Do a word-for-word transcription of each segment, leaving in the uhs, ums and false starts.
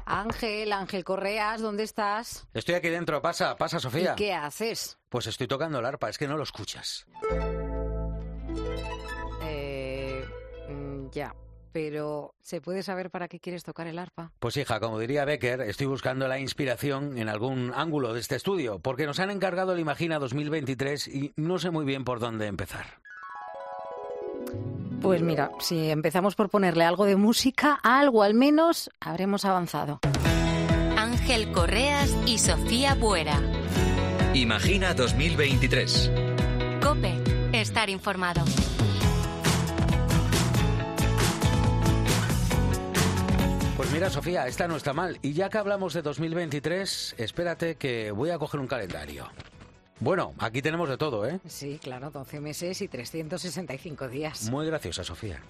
Ángel, Ángel Correas, ¿dónde estás? Estoy aquí dentro, pasa, pasa, Sofía. ¿Y qué haces? Pues estoy tocando el arpa, es que no lo escuchas. Eh, ya, pero ¿se puede saber para qué quieres tocar el arpa? Pues hija, como diría Becker, estoy buscando la inspiración en algún ángulo de este estudio, porque nos han encargado el Imagina dos mil veintitrés y no sé muy bien por dónde empezar. Pues mira, si empezamos por ponerle algo de música, algo al menos habremos avanzado. Ángel Correas y Sofía Buera. Imagina dos mil veintitrés. COPE. Estar informado. Pues mira, Sofía, esta no está mal. Y ya que hablamos de dos mil veintitrés, espérate que voy a coger un calendario. Bueno, aquí tenemos de todo, ¿eh? Sí, claro, doce meses y trescientos sesenta y cinco días. Muy graciosa, Sofía.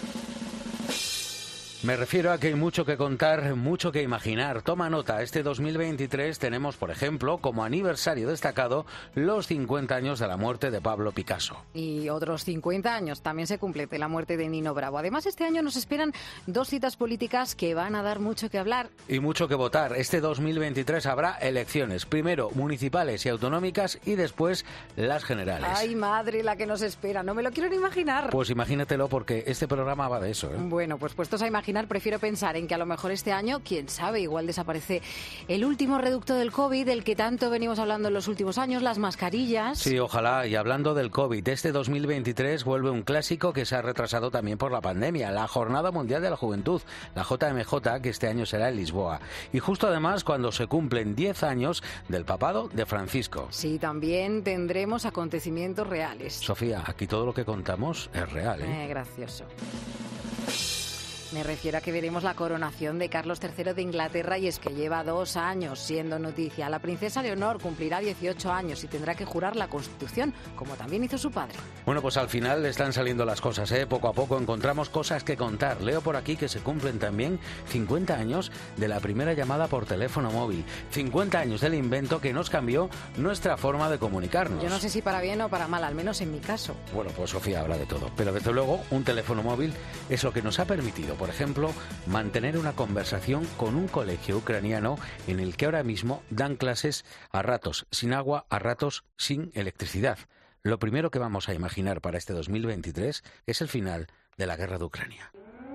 Me refiero a que hay mucho que contar, mucho que imaginar. Toma nota, este dos mil veintitrés tenemos, por ejemplo, como aniversario destacado, los cincuenta años de la muerte de Pablo Picasso. Y otros cincuenta años también se cumple de la muerte de Nino Bravo. Además, este año nos esperan dos citas políticas que van a dar mucho que hablar. Y mucho que votar. Este dos mil veintitrés habrá elecciones, primero municipales y autonómicas y después las generales. ¡Ay, madre, la que nos espera! No me lo quiero ni imaginar. Pues imagínatelo porque este programa va de eso, ¿eh? Bueno, pues puestos a imaginar, prefiero pensar en que a lo mejor este año, quién sabe, igual desaparece el último reducto del COVID, del que tanto venimos hablando en los últimos años, las mascarillas. Sí, ojalá. Y hablando del COVID, este dos mil veintitrés vuelve un clásico que se ha retrasado también por la pandemia, la Jornada Mundial de la Juventud, la J M J, que este año será en Lisboa. Y justo además cuando se cumplen diez años del papado de Francisco. Sí, también tendremos acontecimientos reales. Sofía, aquí todo lo que contamos es real, ¿eh? Eh, gracioso. Me refiero a que veremos la coronación de Carlos tercero de Inglaterra y es que lleva dos años siendo noticia. La princesa Leonor cumplirá dieciocho años y tendrá que jurar la Constitución, como también hizo su padre. Bueno, pues al final le están saliendo las cosas, ¿eh? Poco a poco encontramos cosas que contar. Leo por aquí que se cumplen también cincuenta años de la primera llamada por teléfono móvil. cincuenta años del invento que nos cambió nuestra forma de comunicarnos. Yo no sé si para bien o para mal, al menos en mi caso. Bueno, pues Sofía habla de todo. Pero desde luego, un teléfono móvil es lo que nos ha permitido, por ejemplo, mantener una conversación con un colegio ucraniano en el que ahora mismo dan clases a ratos sin agua, a ratos sin electricidad. Lo primero que vamos a imaginar para este dos mil veintitrés es el final de la guerra de Ucrania.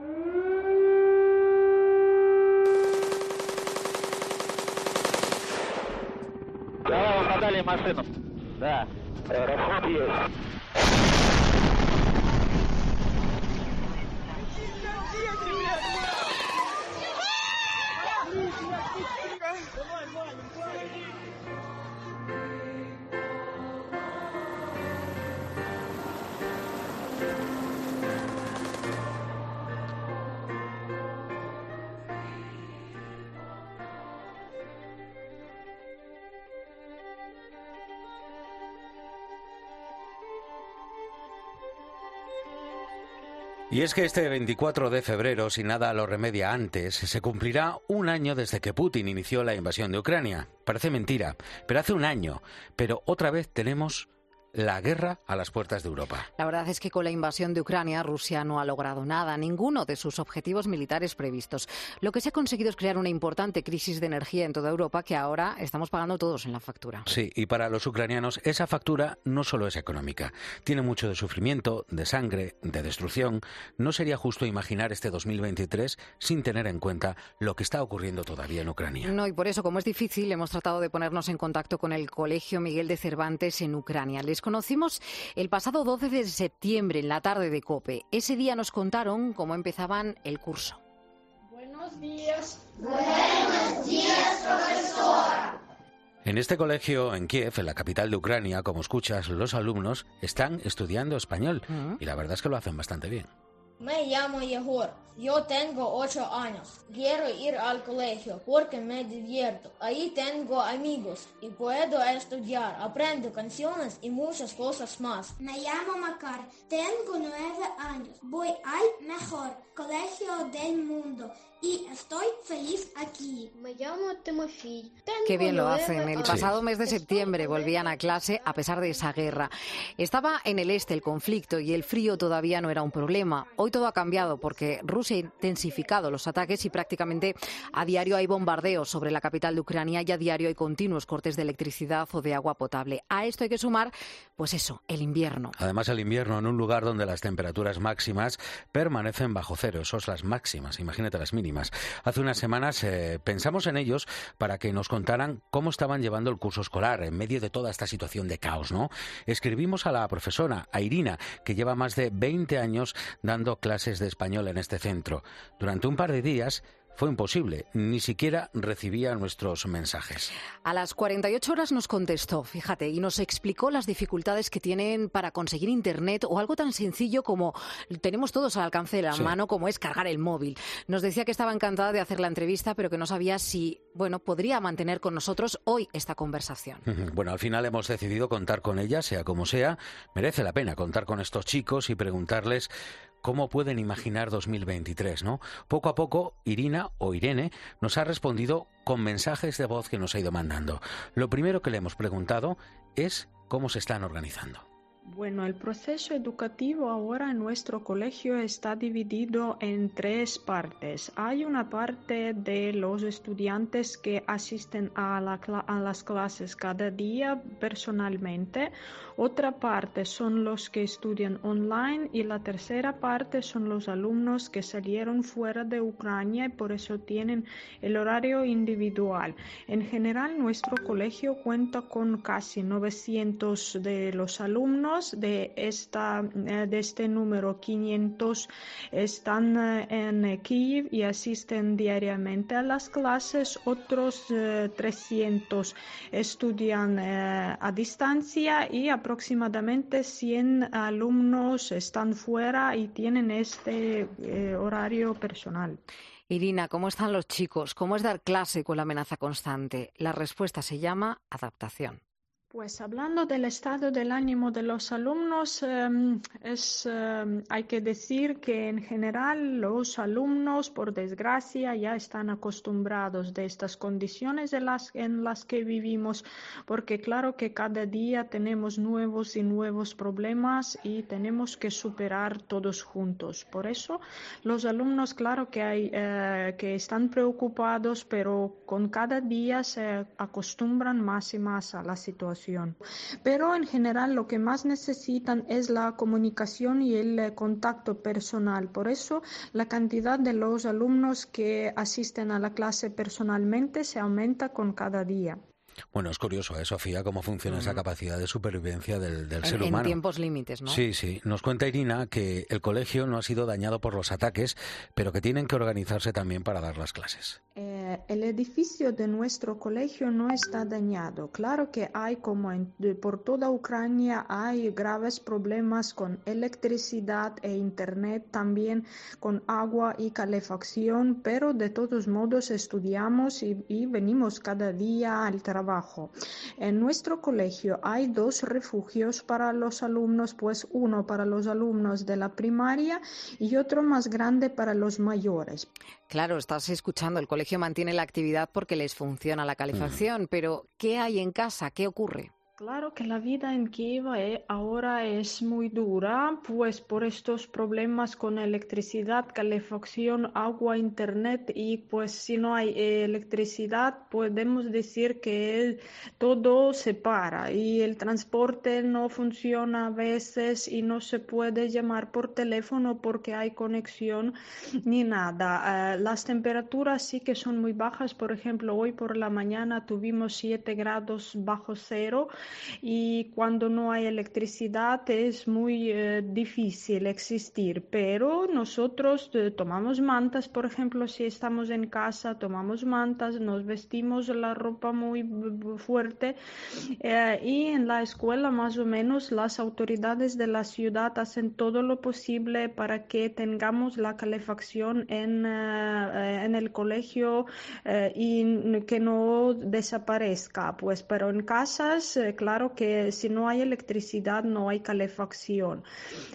Y es que este veinticuatro de febrero, si nada lo remedia antes, se cumplirá un año desde que Putin inició la invasión de Ucrania. Parece mentira, pero hace un año. Pero otra vez tenemos la guerra a las puertas de Europa. La verdad es que con la invasión de Ucrania, Rusia no ha logrado nada, ninguno de sus objetivos militares previstos. Lo que se ha conseguido es crear una importante crisis de energía en toda Europa que ahora estamos pagando todos en la factura. Sí, y para los ucranianos esa factura no solo es económica. Tiene mucho de sufrimiento, de sangre, de destrucción. No sería justo imaginar este dos mil veintitrés sin tener en cuenta lo que está ocurriendo todavía en Ucrania. No, y por eso, como es difícil, hemos tratado de ponernos en contacto con el Colegio Miguel de Cervantes en Ucrania. Les conocimos el pasado doce de septiembre en la tarde de COPE. Ese día nos contaron cómo empezaban el curso. Buenos días. Buenos días, profesora. En este colegio, en Kiev, en la capital de Ucrania, como escuchas, los alumnos están estudiando español. Uh-huh. Y la verdad es que lo hacen bastante bien. Me llamo Yegor. Yo tengo ocho años. Quiero ir al colegio porque me divierto. Ahí tengo amigos y puedo estudiar. Aprendo canciones y muchas cosas más. Me llamo Makar. Tengo nueve años. Voy al mejor colegio del mundo y estoy feliz aquí. Me llamo Timofey. Qué bien lo hacen. El pasado mes de septiembre volvían a clase a pesar de esa guerra. Estaba en el este el conflicto y el frío todavía no era un problema. Hoy todo ha cambiado porque Rusia ha intensificado los ataques y prácticamente a diario hay bombardeos sobre la capital de Ucrania y a diario hay continuos cortes de electricidad o de agua potable. A esto hay que sumar, pues eso, el invierno. Además, el invierno en un lugar donde las temperaturas máximas permanecen bajo cero. Eso es las máximas, imagínate las mínimas. Hace unas semanas eh, pensamos en ellos para que nos contaran cómo estaban llevando el curso escolar en medio de toda esta situación de caos, ¿no? Escribimos a la profesora, a Irina, que lleva más de veinte años dando clases de español en este centro. Durante un par de días fue imposible, ni siquiera recibía nuestros mensajes. A las cuarenta y ocho horas nos contestó, fíjate, y nos explicó las dificultades que tienen para conseguir internet o algo tan sencillo como tenemos todos al alcance de la sí. mano, como es cargar el móvil. Nos decía que estaba encantada de hacer la entrevista, pero que no sabía si, bueno, podría mantener con nosotros hoy esta conversación. Bueno, al final hemos decidido contar con ella, sea como sea. Merece la pena contar con estos chicos y preguntarles cómo pueden imaginar dos mil veintitrés, ¿no? Poco a poco, Irina o Irene nos ha respondido con mensajes de voz que nos ha ido mandando. Lo primero que le hemos preguntado es cómo se están organizando. Bueno, el proceso educativo ahora en nuestro colegio está dividido en tres partes. Hay una parte de los estudiantes que asisten a, la, a las clases cada día personalmente, otra parte son los que estudian online y la tercera parte son los alumnos que salieron fuera de Ucrania y por eso tienen el horario individual. En general, nuestro colegio cuenta con casi novecientos de los alumnos. De, esta, de este número, quinientos están en Kiev y asisten diariamente a las clases, otros eh, trescientos estudian eh, a distancia y aproximadamente cien alumnos están fuera y tienen este eh, horario personal. Irina, ¿cómo están los chicos? ¿Cómo es dar clase con la amenaza constante? La respuesta se llama adaptación. Pues hablando del estado del ánimo de los alumnos, eh, es, eh, hay que decir que en general los alumnos, por desgracia, ya están acostumbrados de estas condiciones en las, en las que vivimos, porque claro que cada día tenemos nuevos y nuevos problemas y tenemos que superar todos juntos. Por eso los alumnos, claro que, hay, eh, que están preocupados, pero con cada día se acostumbran más y más a la situación. Pero en general lo que más necesitan es la comunicación y el contacto personal. Por eso la cantidad de los alumnos que asisten a la clase personalmente se aumenta con cada día. Bueno, es curioso, ¿eh, Sofía, cómo funciona mm. esa capacidad de supervivencia del, del en, ser humano. En tiempos límites, ¿no? Sí, sí. Nos cuenta Irina que el colegio no ha sido dañado por los ataques, pero que tienen que organizarse también para dar las clases. Eh, el edificio de nuestro colegio no está dañado. Claro que hay, como en, de, por toda Ucrania, hay graves problemas con electricidad e internet, también con agua y calefacción, pero de todos modos estudiamos y, y venimos cada día al trabajo. En nuestro colegio hay dos refugios para los alumnos, pues uno para los alumnos de la primaria y otro más grande para los mayores. Claro, estás escuchando, el colegio mantiene la actividad porque les funciona la calefacción, mm. pero ¿qué hay en casa? ¿Qué ocurre? Claro que la vida en Kiev ahora es muy dura, pues por estos problemas con electricidad, calefacción, agua, internet y pues si no hay electricidad podemos decir que todo se para y el transporte no funciona a veces y no se puede llamar por teléfono porque hay conexión ni nada. Las temperaturas sí que son muy bajas, por ejemplo hoy por la mañana tuvimos siete grados bajo cero. Y cuando no hay electricidad es muy eh, difícil existir, pero nosotros eh, tomamos mantas, por ejemplo, si estamos en casa, tomamos mantas, nos vestimos la ropa muy fuerte eh, y en la escuela más o menos las autoridades de la ciudad hacen todo lo posible para que tengamos la calefacción en, eh, en el colegio eh, y que no desaparezca, pues, pero en casas eh, claro que si no hay electricidad no hay calefacción.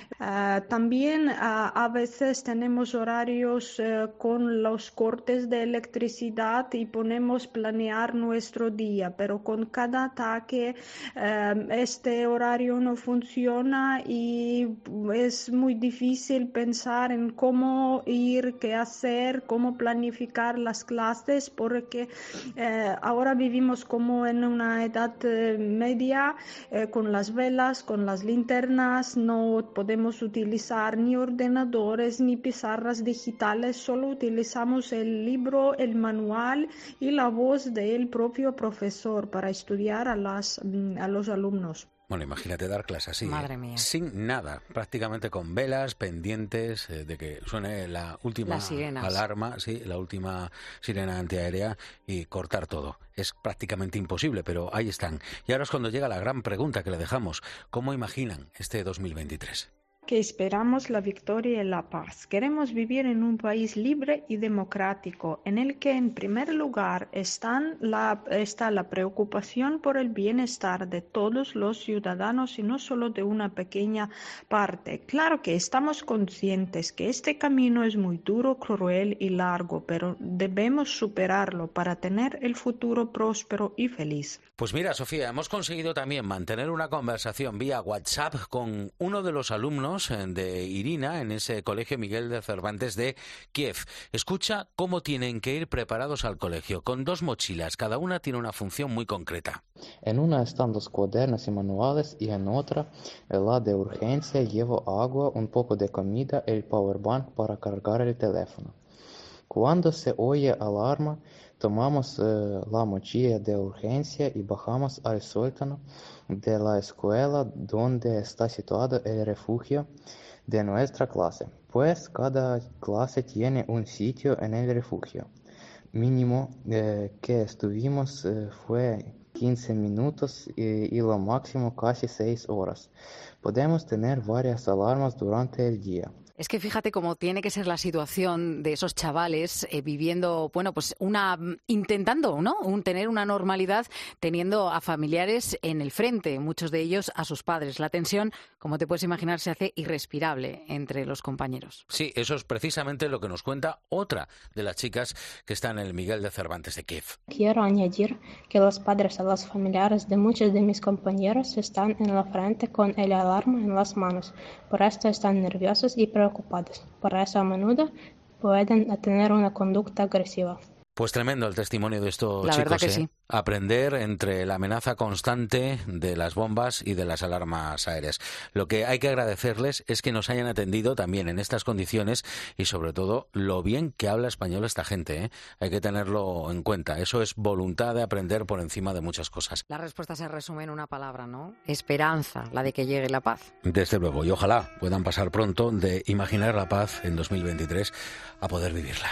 Uh, también uh, a veces tenemos horarios uh, con los cortes de electricidad y podemos planear nuestro día, pero con cada ataque uh, este horario no funciona y es muy difícil pensar en cómo ir, qué hacer, cómo planificar las clases, porque uh, ahora vivimos como en una edad uh, media uh, con las velas, con las linternas, no podemos utilizar ni ordenadores ni pizarras digitales, solo utilizamos el libro, el manual y la voz del propio profesor para estudiar a, las, a los alumnos. Bueno, imagínate dar clases así, Madre ¿eh? mía. Sin nada, prácticamente con velas pendientes eh, de que suene la última alarma, sí, la última sirena antiaérea y cortar todo. Es prácticamente imposible, pero ahí están. Y ahora es cuando llega la gran pregunta que le dejamos. ¿Cómo imaginan este dos mil veintitrés? Que esperamos la victoria y la paz. Queremos vivir en un país libre y democrático, en el que en primer lugar están la, está la preocupación por el bienestar de todos los ciudadanos y no solo de una pequeña parte. Claro que estamos conscientes que este camino es muy duro, cruel y largo, pero debemos superarlo para tener el futuro próspero y feliz. Pues mira, Sofía, hemos conseguido también mantener una conversación vía WhatsApp con uno de los alumnos de Irina en ese colegio Miguel de Cervantes de Kiev. Escucha cómo tienen que ir preparados al colegio, con dos mochilas, cada una tiene una función muy concreta. En una están los cuadernos y manuales y en otra, la de urgencia, llevo agua, un poco de comida, el powerbank para cargar el teléfono. Cuando se oye alarma, tomamos eh, la mochila de urgencia y bajamos al sótano de la escuela donde está situado el refugio de nuestra clase, pues cada clase tiene un sitio en el refugio. Mínimo eh, que estuvimos eh, fue quince minutos y, y lo máximo casi seis horas. Podemos tener varias alarmas durante el día. Es que fíjate cómo tiene que ser la situación de esos chavales eh, viviendo, bueno, pues una intentando, ¿no? Un, tener una normalidad teniendo a familiares en el frente, muchos de ellos a sus padres. La tensión, como te puedes imaginar, se hace irrespirable entre los compañeros. Sí, eso es precisamente lo que nos cuenta otra de las chicas que está en el Miguel de Cervantes de Kiev. Quiero añadir que los padres a los familiares de muchos de mis compañeros están en la frente con el alarma en las manos. Por esto están nerviosos y preocupados. Ocupados. Por eso a menudo pueden tener una conducta agresiva. Pues tremendo el testimonio de estos la chicos. Verdad que ¿eh? sí. Aprender entre la amenaza constante de las bombas y de las alarmas aéreas. Lo que hay que agradecerles es que nos hayan atendido también en estas condiciones y sobre todo lo bien que habla español esta gente. ¿eh? Hay que tenerlo en cuenta. Eso es voluntad de aprender por encima de muchas cosas. La respuesta se resume en una palabra, ¿no? Esperanza, la de que llegue la paz. Desde luego, y ojalá puedan pasar pronto de imaginar la paz en dos mil veintitrés a poder vivirla.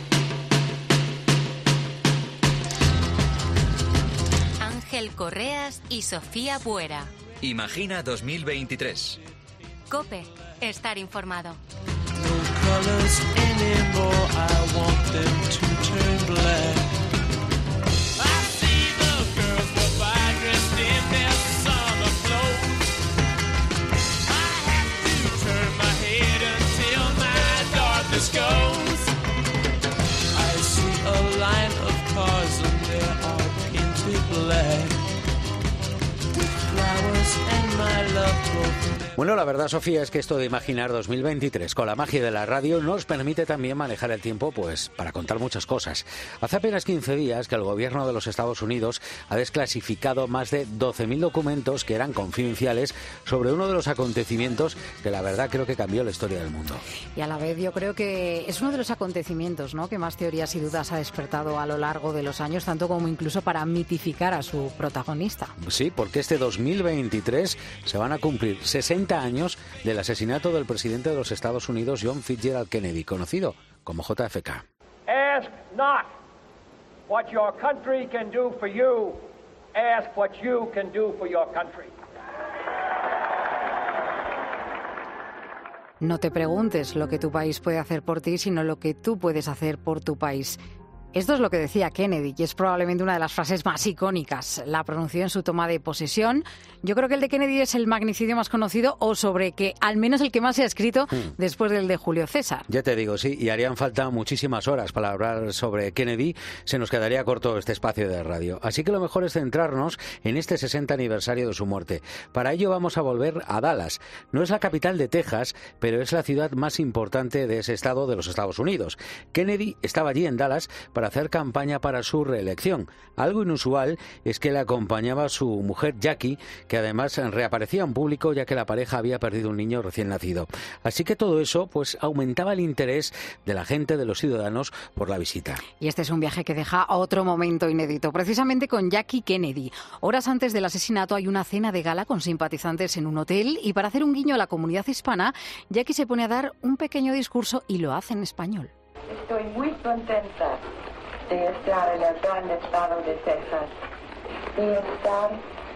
Ángel Correas y Sofía Buera. Imagina dos mil veintitrés. COPE. Estar informado. Bueno, la verdad, Sofía, es que esto de imaginar dos mil veintitrés con la magia de la radio nos permite también manejar el tiempo, pues, para contar muchas cosas. Hace apenas quince días que el gobierno de los Estados Unidos ha desclasificado más de doce mil documentos que eran confidenciales sobre uno de los acontecimientos que la verdad creo que cambió la historia del mundo. Y a la vez yo creo que es uno de los acontecimientos, ¿no?, que más teorías y dudas ha despertado a lo largo de los años, tanto como incluso para mitificar a su protagonista. Sí, porque este dos mil veintitrés se van a cumplir sesenta años del asesinato del presidente de los Estados Unidos, John Fitzgerald Kennedy, conocido como J F K. Ask not what your country can do for you, ask what you can do for your country. No te preguntes lo que tu país puede hacer por ti, sino lo que tú puedes hacer por tu país. Esto es lo que decía Kennedy, y es probablemente una de las frases más icónicas. La pronunció en su toma de posesión. Yo creo que el de Kennedy es el magnicidio más conocido, o sobre que al menos el que más se ha escrito mm. después del de Julio César. Ya te digo, sí, y harían falta muchísimas horas para hablar sobre Kennedy. Se nos quedaría corto este espacio de radio. Así que lo mejor es centrarnos en este sesenta aniversario de su muerte. Para ello vamos a volver a Dallas. No es la capital de Texas, pero es la ciudad más importante de ese estado de los Estados Unidos. Kennedy estaba allí en Dallas para hacer campaña para su reelección. Algo inusual es que le acompañaba su mujer Jackie, que además reaparecía en público ya que la pareja había perdido un niño recién nacido. Así que todo eso pues aumentaba el interés de la gente, de los ciudadanos, por la visita. Y este es un viaje que deja otro momento inédito, precisamente con Jackie Kennedy. Horas antes del asesinato hay una cena de gala con simpatizantes en un hotel, y para hacer un guiño a la comunidad hispana, Jackie se pone a dar un pequeño discurso y lo hace en español. Estoy muy contenta de estar en el gran estado de Texas, de estar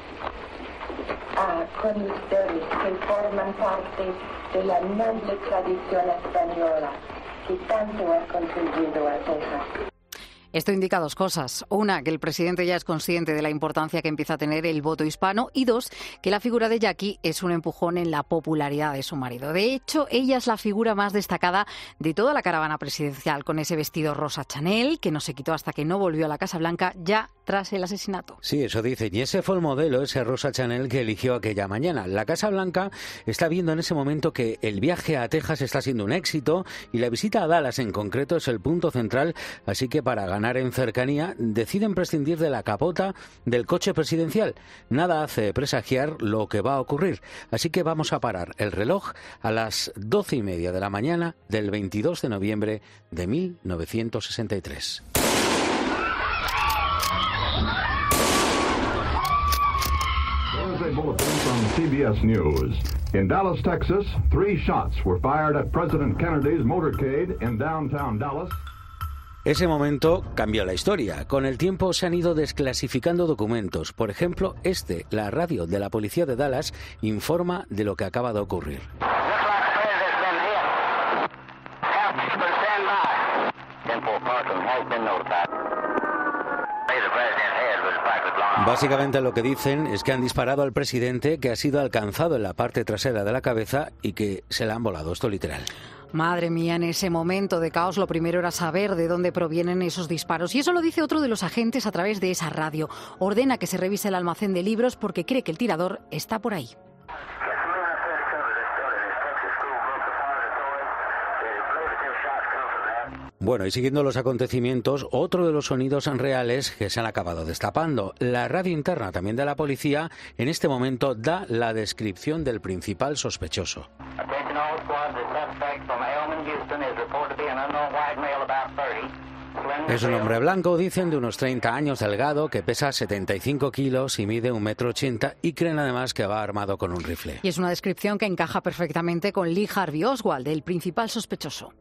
uh, con ustedes que forman parte de la noble tradición española que tanto ha contribuido a Texas. Esto indica dos cosas. Una, que el presidente ya es consciente de la importancia que empieza a tener el voto hispano, y dos, que la figura de Jackie es un empujón en la popularidad de su marido. De hecho, ella es la figura más destacada de toda la caravana presidencial, con ese vestido rosa Chanel que no se quitó hasta que no volvió a la Casa Blanca ya tras el asesinato. Sí, eso dicen. Y ese fue el modelo, ese rosa Chanel que eligió aquella mañana. La Casa Blanca está viendo en ese momento que el viaje a Texas está siendo un éxito, y la visita a Dallas en concreto es el punto central, así que para ganar en cercanía deciden prescindir de la capota del coche presidencial. Nada hace presagiar lo que va a ocurrir, así que vamos a parar el reloj a las doce y media de la mañana del veintidós de noviembre de mil novecientos sesenta y tres. Bulletin from C B S News. In Dallas, Texas, three shots were fired at President Kennedy's motorcade in downtown Dallas. Ese momento cambió la historia. Con el tiempo se han ido desclasificando documentos. Por ejemplo, este, la radio de la policía de Dallas, informa de lo que acaba de ocurrir. Básicamente lo que dicen es que han disparado al presidente, que ha sido alcanzado en la parte trasera de la cabeza y que se le han volado. Esto literal. Madre mía, en ese momento de caos lo primero era saber de dónde provienen esos disparos. Y eso lo dice otro de los agentes a través de esa radio. Ordena que se revise el almacén de libros porque cree que el tirador está por ahí. Bueno, y siguiendo los acontecimientos, otro de los sonidos reales que se han acabado destapando. La radio interna también de la policía en este momento da la descripción del principal sospechoso. Es un hombre blanco, dicen, de unos treinta años, delgado, que pesa setenta y cinco kilos y mide un metro ochenta, y creen además que va armado con un rifle. Y es una descripción que encaja perfectamente con Lee Harvey Oswald, el principal sospechoso.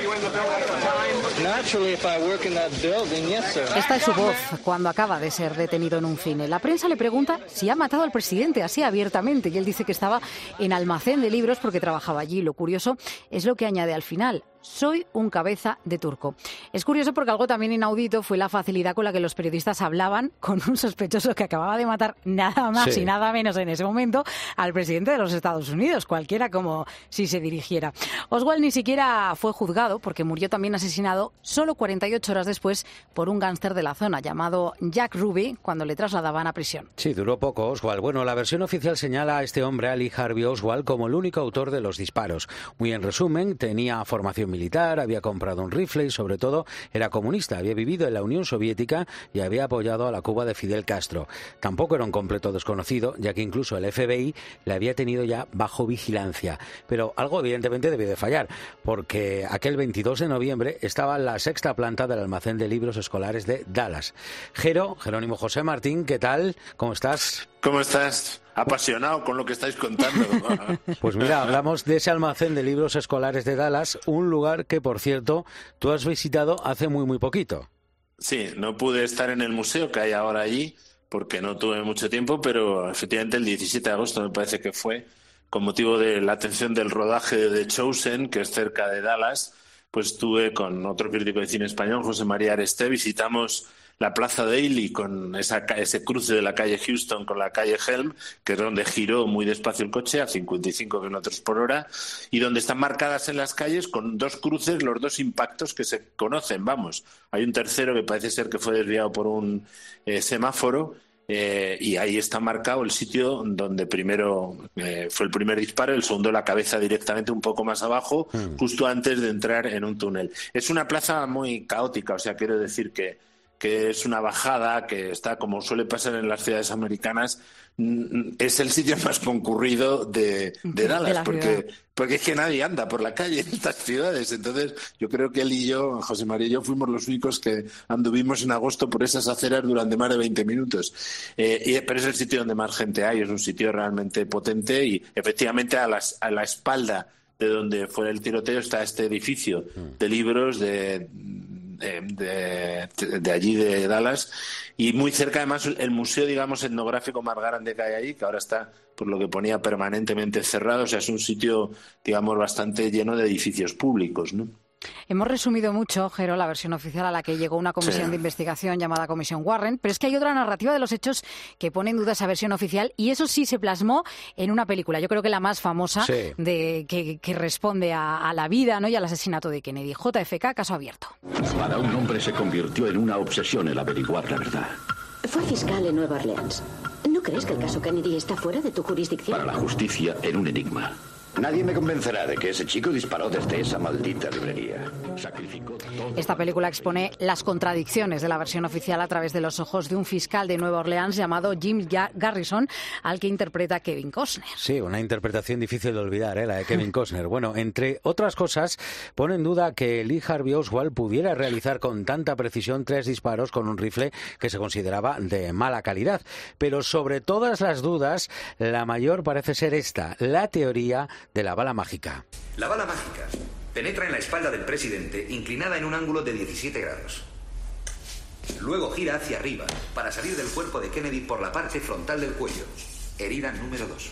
Esta es su voz cuando acaba de ser detenido en un cine. La prensa le pregunta si ha matado al presidente así abiertamente, y él dice que estaba en almacén de libros porque trabajaba allí. Lo curioso es lo que añade al final: soy un cabeza de turco. Es curioso porque algo también inaudito fue la facilidad con la que los periodistas hablaban con un sospechoso que acababa de matar nada más sí. y nada menos en ese momento al presidente de los Estados Unidos, cualquiera como si se dirigiera. Oswald ni siquiera fue juzgado porque murió también asesinado solo cuarenta y ocho horas después por un gángster de la zona llamado Jack Ruby cuando le trasladaban a prisión. Sí, duró poco Oswald. Bueno, la versión oficial señala a este hombre, a Lee Harvey Oswald, como el único autor de los disparos. Muy en resumen, tenía formación militar, había comprado un rifle y sobre todo era comunista, había vivido en la Unión Soviética y había apoyado a la Cuba de Fidel Castro. Tampoco era un completo desconocido, ya que incluso el F B I le había tenido ya bajo vigilancia. Pero algo evidentemente debió de fallar, porque aquel veintidós de noviembre estaba en la sexta planta del almacén de libros escolares de Dallas. Jero, Jerónimo José Martín, ¿qué tal? ¿Cómo estás? ¿Cómo estás? Apasionado con lo que estáis contando. Pues mira, hablamos de ese almacén de libros escolares de Dallas, un lugar que, por cierto, tú has visitado hace muy, muy poquito. Sí, no pude estar en el museo que hay ahora allí, porque no tuve mucho tiempo, pero efectivamente el diecisiete de agosto me parece que fue, con motivo de la atención del rodaje de The Chosen, que es cerca de Dallas, pues estuve con otro crítico de cine español, José María Aresté, visitamos la Plaza Daly con esa, ese cruce de la calle Houston con la calle Helm, que es donde giró muy despacio el coche a cincuenta y cinco kilómetros por hora, y donde están marcadas en las calles con dos cruces los dos impactos que se conocen, vamos. Hay un tercero que parece ser que fue desviado por un eh, semáforo, eh, y ahí está marcado el sitio donde primero eh, fue el primer disparo, el segundo la cabeza directamente un poco más abajo, mm. justo antes de entrar en un túnel. Es una plaza muy caótica, o sea, quiero decir que que es una bajada, que está, como suele pasar en las ciudades americanas, es el sitio más concurrido de, de Dallas, de porque, porque es que nadie anda por la calle en estas ciudades. Entonces, yo creo que él y yo, José María y yo, fuimos los únicos que anduvimos en agosto por esas aceras durante más de veinte minutos. Eh, y, pero es el sitio donde más gente hay, es un sitio realmente potente y, efectivamente, a, las, a la espalda de donde fue el tiroteo está este edificio de libros de... De, de, de allí de Dallas, y muy cerca además el museo, digamos, etnográfico más grande que hay allí, que ahora está, por lo que ponía, permanentemente cerrado. O sea, es un sitio, digamos, bastante lleno de edificios públicos, ¿no? Hemos resumido mucho, Jero, la versión oficial a la que llegó una comisión sí. de investigación llamada Comisión Warren, pero es que hay otra narrativa de los hechos que pone en duda esa versión oficial, y eso sí se plasmó en una película, yo creo que la más famosa, sí. de que, que responde a, a la vida, ¿no?, y al asesinato de Kennedy. J F K, caso abierto. Para un hombre se convirtió en una obsesión el averiguar la verdad. Fue fiscal en Nueva Orleans. ¿No crees que el caso Kennedy está fuera de tu jurisdicción? Para la justicia, era un enigma. Nadie me convencerá de que ese chico disparó desde esa maldita librería. Sacrificó todo. Esta película expone las contradicciones de la versión oficial a través de los ojos de un fiscal de Nueva Orleans llamado Jim Garrison, al que interpreta Kevin Costner. Sí, una interpretación difícil de olvidar, ¿eh? La de Kevin Costner. Bueno, entre otras cosas, pone en duda que Lee Harvey Oswald pudiera realizar con tanta precisión tres disparos con un rifle que se consideraba de mala calidad. Pero sobre todas las dudas, la mayor parece ser esta, la teoría de la bala mágica. La bala mágica penetra en la espalda del presidente inclinada en un ángulo de diecisiete grados. Luego gira hacia arriba para salir del cuerpo de Kennedy por la parte frontal del cuello. Herida número dos.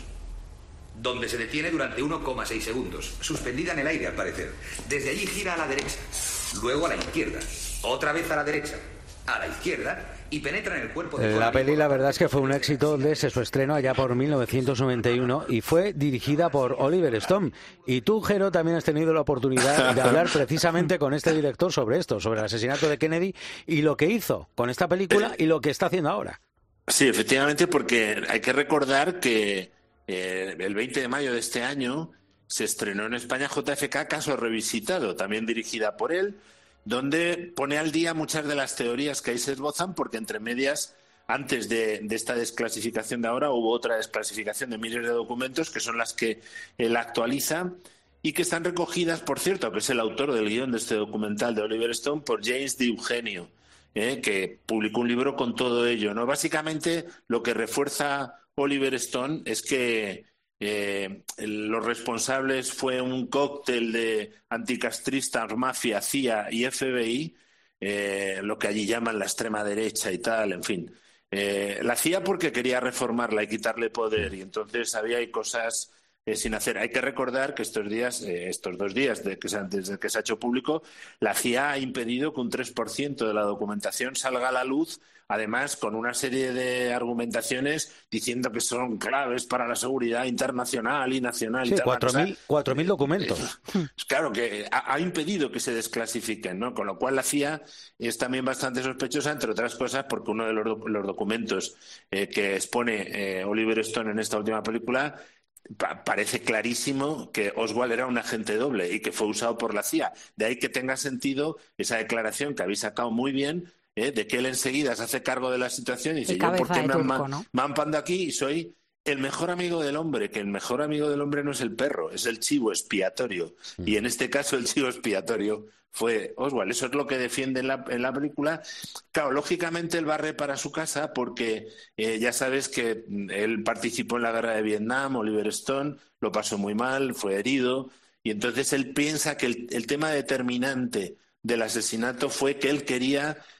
Donde se detiene durante uno coma seis segundos, suspendida en el aire al parecer. Desde allí gira a la derecha, luego a la izquierda, otra vez a la derecha, a la izquierda, y penetra en el cuerpo de... La peli, la verdad es que fue un éxito desde su estreno allá por mil novecientos noventa y uno y fue dirigida por Oliver Stone. Y tú, Jero, también has tenido la oportunidad de hablar precisamente con este director sobre esto, sobre el asesinato de Kennedy y lo que hizo con esta película y lo que está haciendo ahora. Sí, efectivamente, porque hay que recordar que eh, el veinte de mayo de este año se estrenó en España J F K, caso revisitado, también dirigida por él, donde pone al día muchas de las teorías que ahí se esbozan, porque entre medias, antes de, de esta desclasificación de ahora, hubo otra desclasificación de miles de documentos, que son las que él actualiza y que están recogidas, por cierto, que es el autor del guión de este documental de Oliver Stone, por James de Eugenio, eh, que publicó un libro con todo ello, ¿no? Básicamente, lo que refuerza Oliver Stone es que Eh, los responsables fue un cóctel de anticastristas, mafia, C I A y F B I, eh, lo que allí llaman la extrema derecha y tal, en fin. Eh, la C I A porque quería reformarla y quitarle poder, y entonces había ahí cosas eh, sin hacer. Hay que recordar que estos días, eh, estos dos días de que se, desde que se ha hecho público, la C I A ha impedido que un tres por ciento de la documentación salga a la luz, además con una serie de argumentaciones diciendo que son claves para la seguridad internacional y nacional. Sí, y tal. cuatro mil documentos. Eh, claro, que ha, ha impedido que se desclasifiquen, ¿no? Con lo cual la C I A es también bastante sospechosa, entre otras cosas, porque uno de los, do- los documentos eh, que expone eh, Oliver Stone en esta última película pa- parece clarísimo que Oswald era un agente doble y que fue usado por la C I A. De ahí que tenga sentido esa declaración que habéis sacado muy bien, ¿eh? de que él enseguida se hace cargo de la situación y dice, yo por qué me han, turco, ¿no? me han pando aquí y soy el mejor amigo del hombre, que el mejor amigo del hombre no es el perro, es el chivo expiatorio. Mm. Y en este caso el chivo expiatorio fue Oswald. Eso es lo que defiende en la, en la película. Claro, lógicamente él barre para su casa porque eh, ya sabes que él participó en la guerra de Vietnam, Oliver Stone, lo pasó muy mal, fue herido, y entonces él piensa que el, el tema determinante del asesinato fue que él quería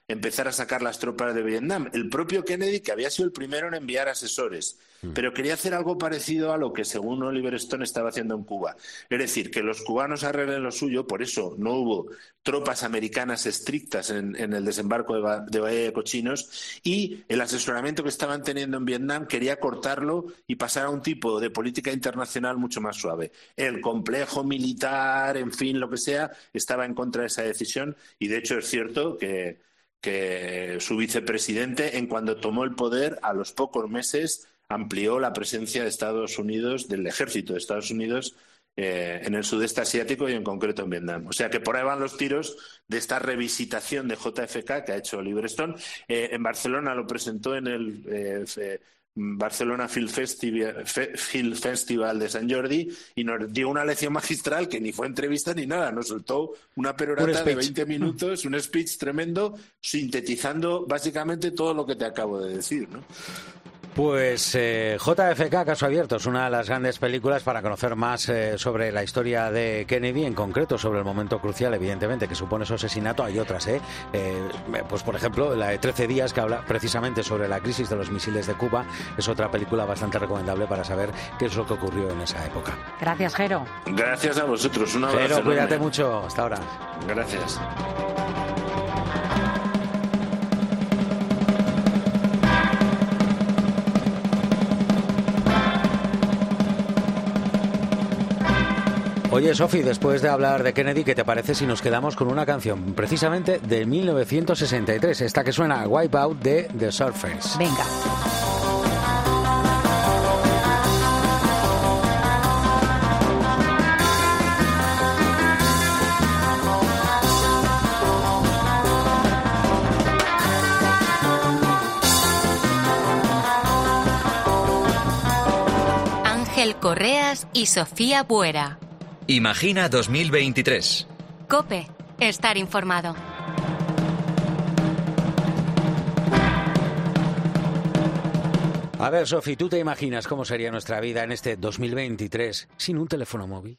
empezar a sacar las tropas de Vietnam. El propio Kennedy, que había sido el primero en enviar asesores, mm. pero quería hacer algo parecido a lo que, según Oliver Stone, estaba haciendo en Cuba. Es decir, que los cubanos arreglen lo suyo, por eso no hubo tropas americanas estrictas en, en el desembarco de, ba de Bahía de Cochinos, y el asesoramiento que estaban teniendo en Vietnam quería cortarlo y pasar a un tipo de política internacional mucho más suave. El complejo militar, en fin, lo que sea, estaba en contra de esa decisión, y de hecho es cierto que, que su vicepresidente, en cuando tomó el poder, a los pocos meses amplió la presencia de Estados Unidos, del ejército de Estados Unidos, eh, en el sudeste asiático y en concreto en Vietnam. O sea que por ahí van los tiros de esta revisitación de J F K que ha hecho Oliver Stone. Eh, en Barcelona lo presentó en el eh, Barcelona Film Festival, Film Festival de Sant Jordi, y nos dio una lección magistral que ni fue entrevista ni nada, nos soltó una perorata de veinte minutos, un speech tremendo, sintetizando básicamente todo lo que te acabo de decir, ¿no? Pues eh, J F K, Caso Abierto, es una de las grandes películas para conocer más eh, sobre la historia de Kennedy, en concreto sobre el momento crucial, evidentemente, que supone su asesinato. Hay otras, ¿eh? eh pues por ejemplo, la de trece días, que habla precisamente sobre la crisis de los misiles de Cuba, es otra película bastante recomendable para saber qué es lo que ocurrió en esa época. Gracias, Jero. Gracias a vosotros. Un abrazo. Jero, cuídate mucho. Hasta ahora. Gracias. Oye, Sofi, después de hablar de Kennedy, ¿qué te parece si nos quedamos con una canción precisamente de mil novecientos sesenta y tres? Esta que suena, Wipeout, de The Surfers. Venga. Ángel Correas y Sofía Buera. Imagina dos mil veintitrés. COPE. Estar informado. A ver, Sofi, ¿tú te imaginas cómo sería nuestra vida en este dos mil veintitrés sin un teléfono móvil?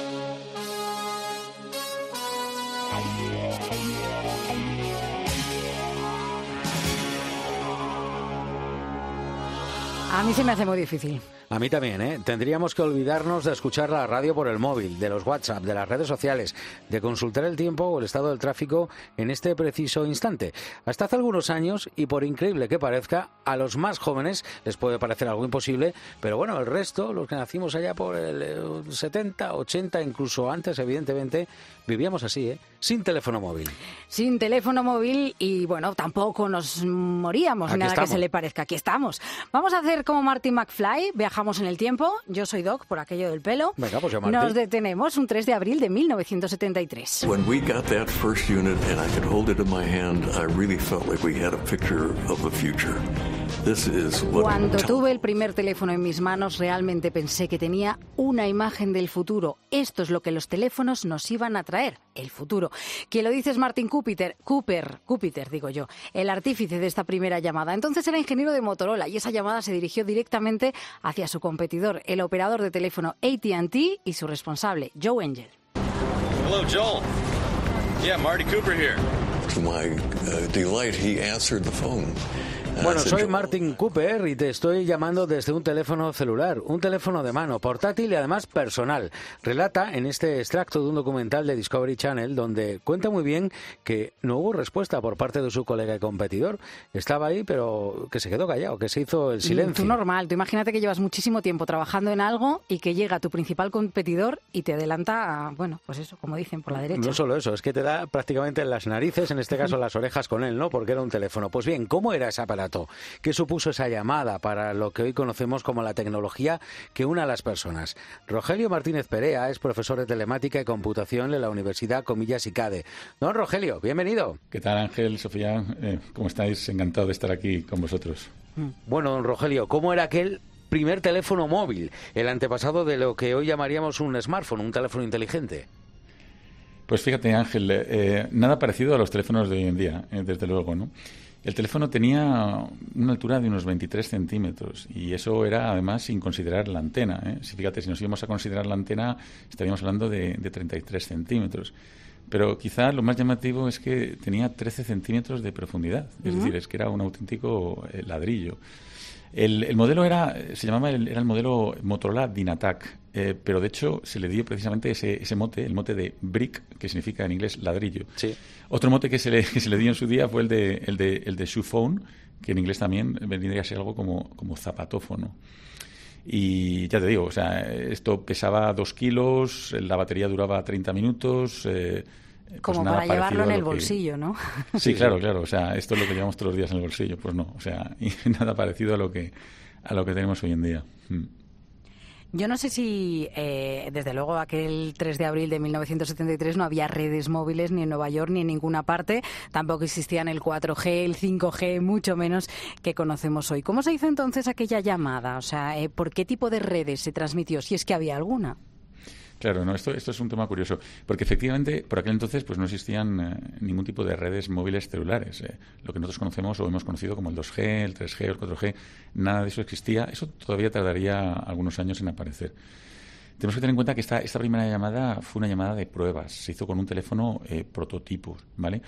A mí se me hace muy difícil. A mí también, ¿eh? Tendríamos que olvidarnos de escuchar la radio por el móvil, de los WhatsApp, de las redes sociales, de consultar el tiempo o el estado del tráfico en este preciso instante. Hasta hace algunos años, y por increíble que parezca, a los más jóvenes les puede parecer algo imposible, pero bueno, el resto, los que nacimos allá por el setenta, ochenta, incluso antes, evidentemente, vivíamos así, ¿eh? Sin teléfono móvil. Sin teléfono móvil y, bueno, tampoco nos moríamos, Aquí nada estamos. que se le parezca. Aquí estamos. Vamos a hacer como Marty McFly, viajamos en el tiempo. Yo soy Doc, por aquello del pelo. Venga, pues yo, Marty. Nos detenemos un tres de abril de mil novecientos setenta y tres. When we got that first unit and I could hold it in my hand, I really felt like we had a picture of the future. This is what Cuando tuve el primer teléfono en mis manos, realmente pensé que tenía una imagen del futuro. Esto es lo que los teléfonos nos iban a traer, el futuro. Quien lo dice es Martin Cooper, Cooper, Cooper, digo yo, el artífice de esta primera llamada. Entonces era ingeniero de Motorola y esa llamada se dirigió directamente hacia su competidor, el operador de teléfono A T and T, y su responsable, Joe Angel. Hello, Joel. Yeah, Marty Cooper here. To my uh, delight, he answered the phone. Bueno, soy Martin Cooper y te estoy llamando desde un teléfono celular, un teléfono de mano, portátil y además personal. Relata en este extracto de un documental de Discovery Channel donde cuenta muy bien que no hubo respuesta por parte de su colega y competidor. Estaba ahí, pero que se quedó callado, que se hizo el silencio. Tú normal, tú imagínate que llevas muchísimo tiempo trabajando en algo y que llega tu principal competidor y te adelanta, bueno, pues eso, como dicen, por la derecha. No solo eso, es que te da prácticamente en las narices, en este caso las orejas con él, ¿no? Porque era un teléfono. Pues bien, ¿cómo era ese aparato? ¿Qué supuso esa llamada para lo que hoy conocemos como la tecnología que une a las personas? Rogelio Martínez Perea es profesor de telemática y computación en la Universidad Comillas y CADE. Don Rogelio, bienvenido. ¿Qué tal, Ángel, Sofía? Eh, ¿Cómo estáis? Encantado de estar aquí con vosotros. Bueno, don Rogelio, ¿cómo era aquel primer teléfono móvil, el antepasado de lo que hoy llamaríamos un smartphone, un teléfono inteligente? Pues fíjate, Ángel, eh, nada parecido a los teléfonos de hoy en día, eh, desde luego, ¿no? El teléfono tenía una altura de unos veintitrés centímetros y eso era además sin considerar la antena, ¿eh? Si fíjate, si nos íbamos a considerar la antena estaríamos hablando de, de treinta y tres centímetros. pero quizá lo más llamativo es que tenía trece centímetros de profundidad, es Uh-huh. decir, es que era un auténtico eh, ladrillo. El, el modelo era, se llamaba, el, era el modelo Motorola Dynatac, eh, pero de hecho se le dio precisamente ese, ese mote, el mote de brick, que significa en inglés ladrillo. Sí. Otro mote que se le, que se le dio en su día fue el de, el de, el de shoe phone, que en inglés también vendría a ser algo como, como zapatófono. Y ya te digo, o sea, esto pesaba dos kilos, la batería duraba treinta minutos. Eh, pues Como nada para llevarlo en parecido a el lo que- bolsillo, ¿no? Sí, claro, claro. O sea, esto es lo que llevamos todos los días en el bolsillo. Pues no, o sea, y nada parecido a lo que a lo que tenemos hoy en día. Mm. Yo no sé si, eh, desde luego, aquel tres de abril de mil novecientos setenta y tres no había redes móviles ni en Nueva York ni en ninguna parte. Tampoco existían el cuatro G, el cinco G, mucho menos que conocemos hoy. ¿Cómo se hizo entonces aquella llamada? O sea, eh, ¿por qué tipo de redes se transmitió? Si es que había alguna. Claro, no, esto, esto es un tema curioso, porque efectivamente por aquel entonces pues no existían eh, ningún tipo de redes móviles celulares. Eh, lo que nosotros conocemos o hemos conocido como el dos G, el tres G, el cuatro G, nada de eso existía. Eso todavía tardaría algunos años en aparecer. Tenemos que tener en cuenta que esta, esta primera llamada fue una llamada de pruebas, se hizo con un teléfono eh, prototipo, ¿vale?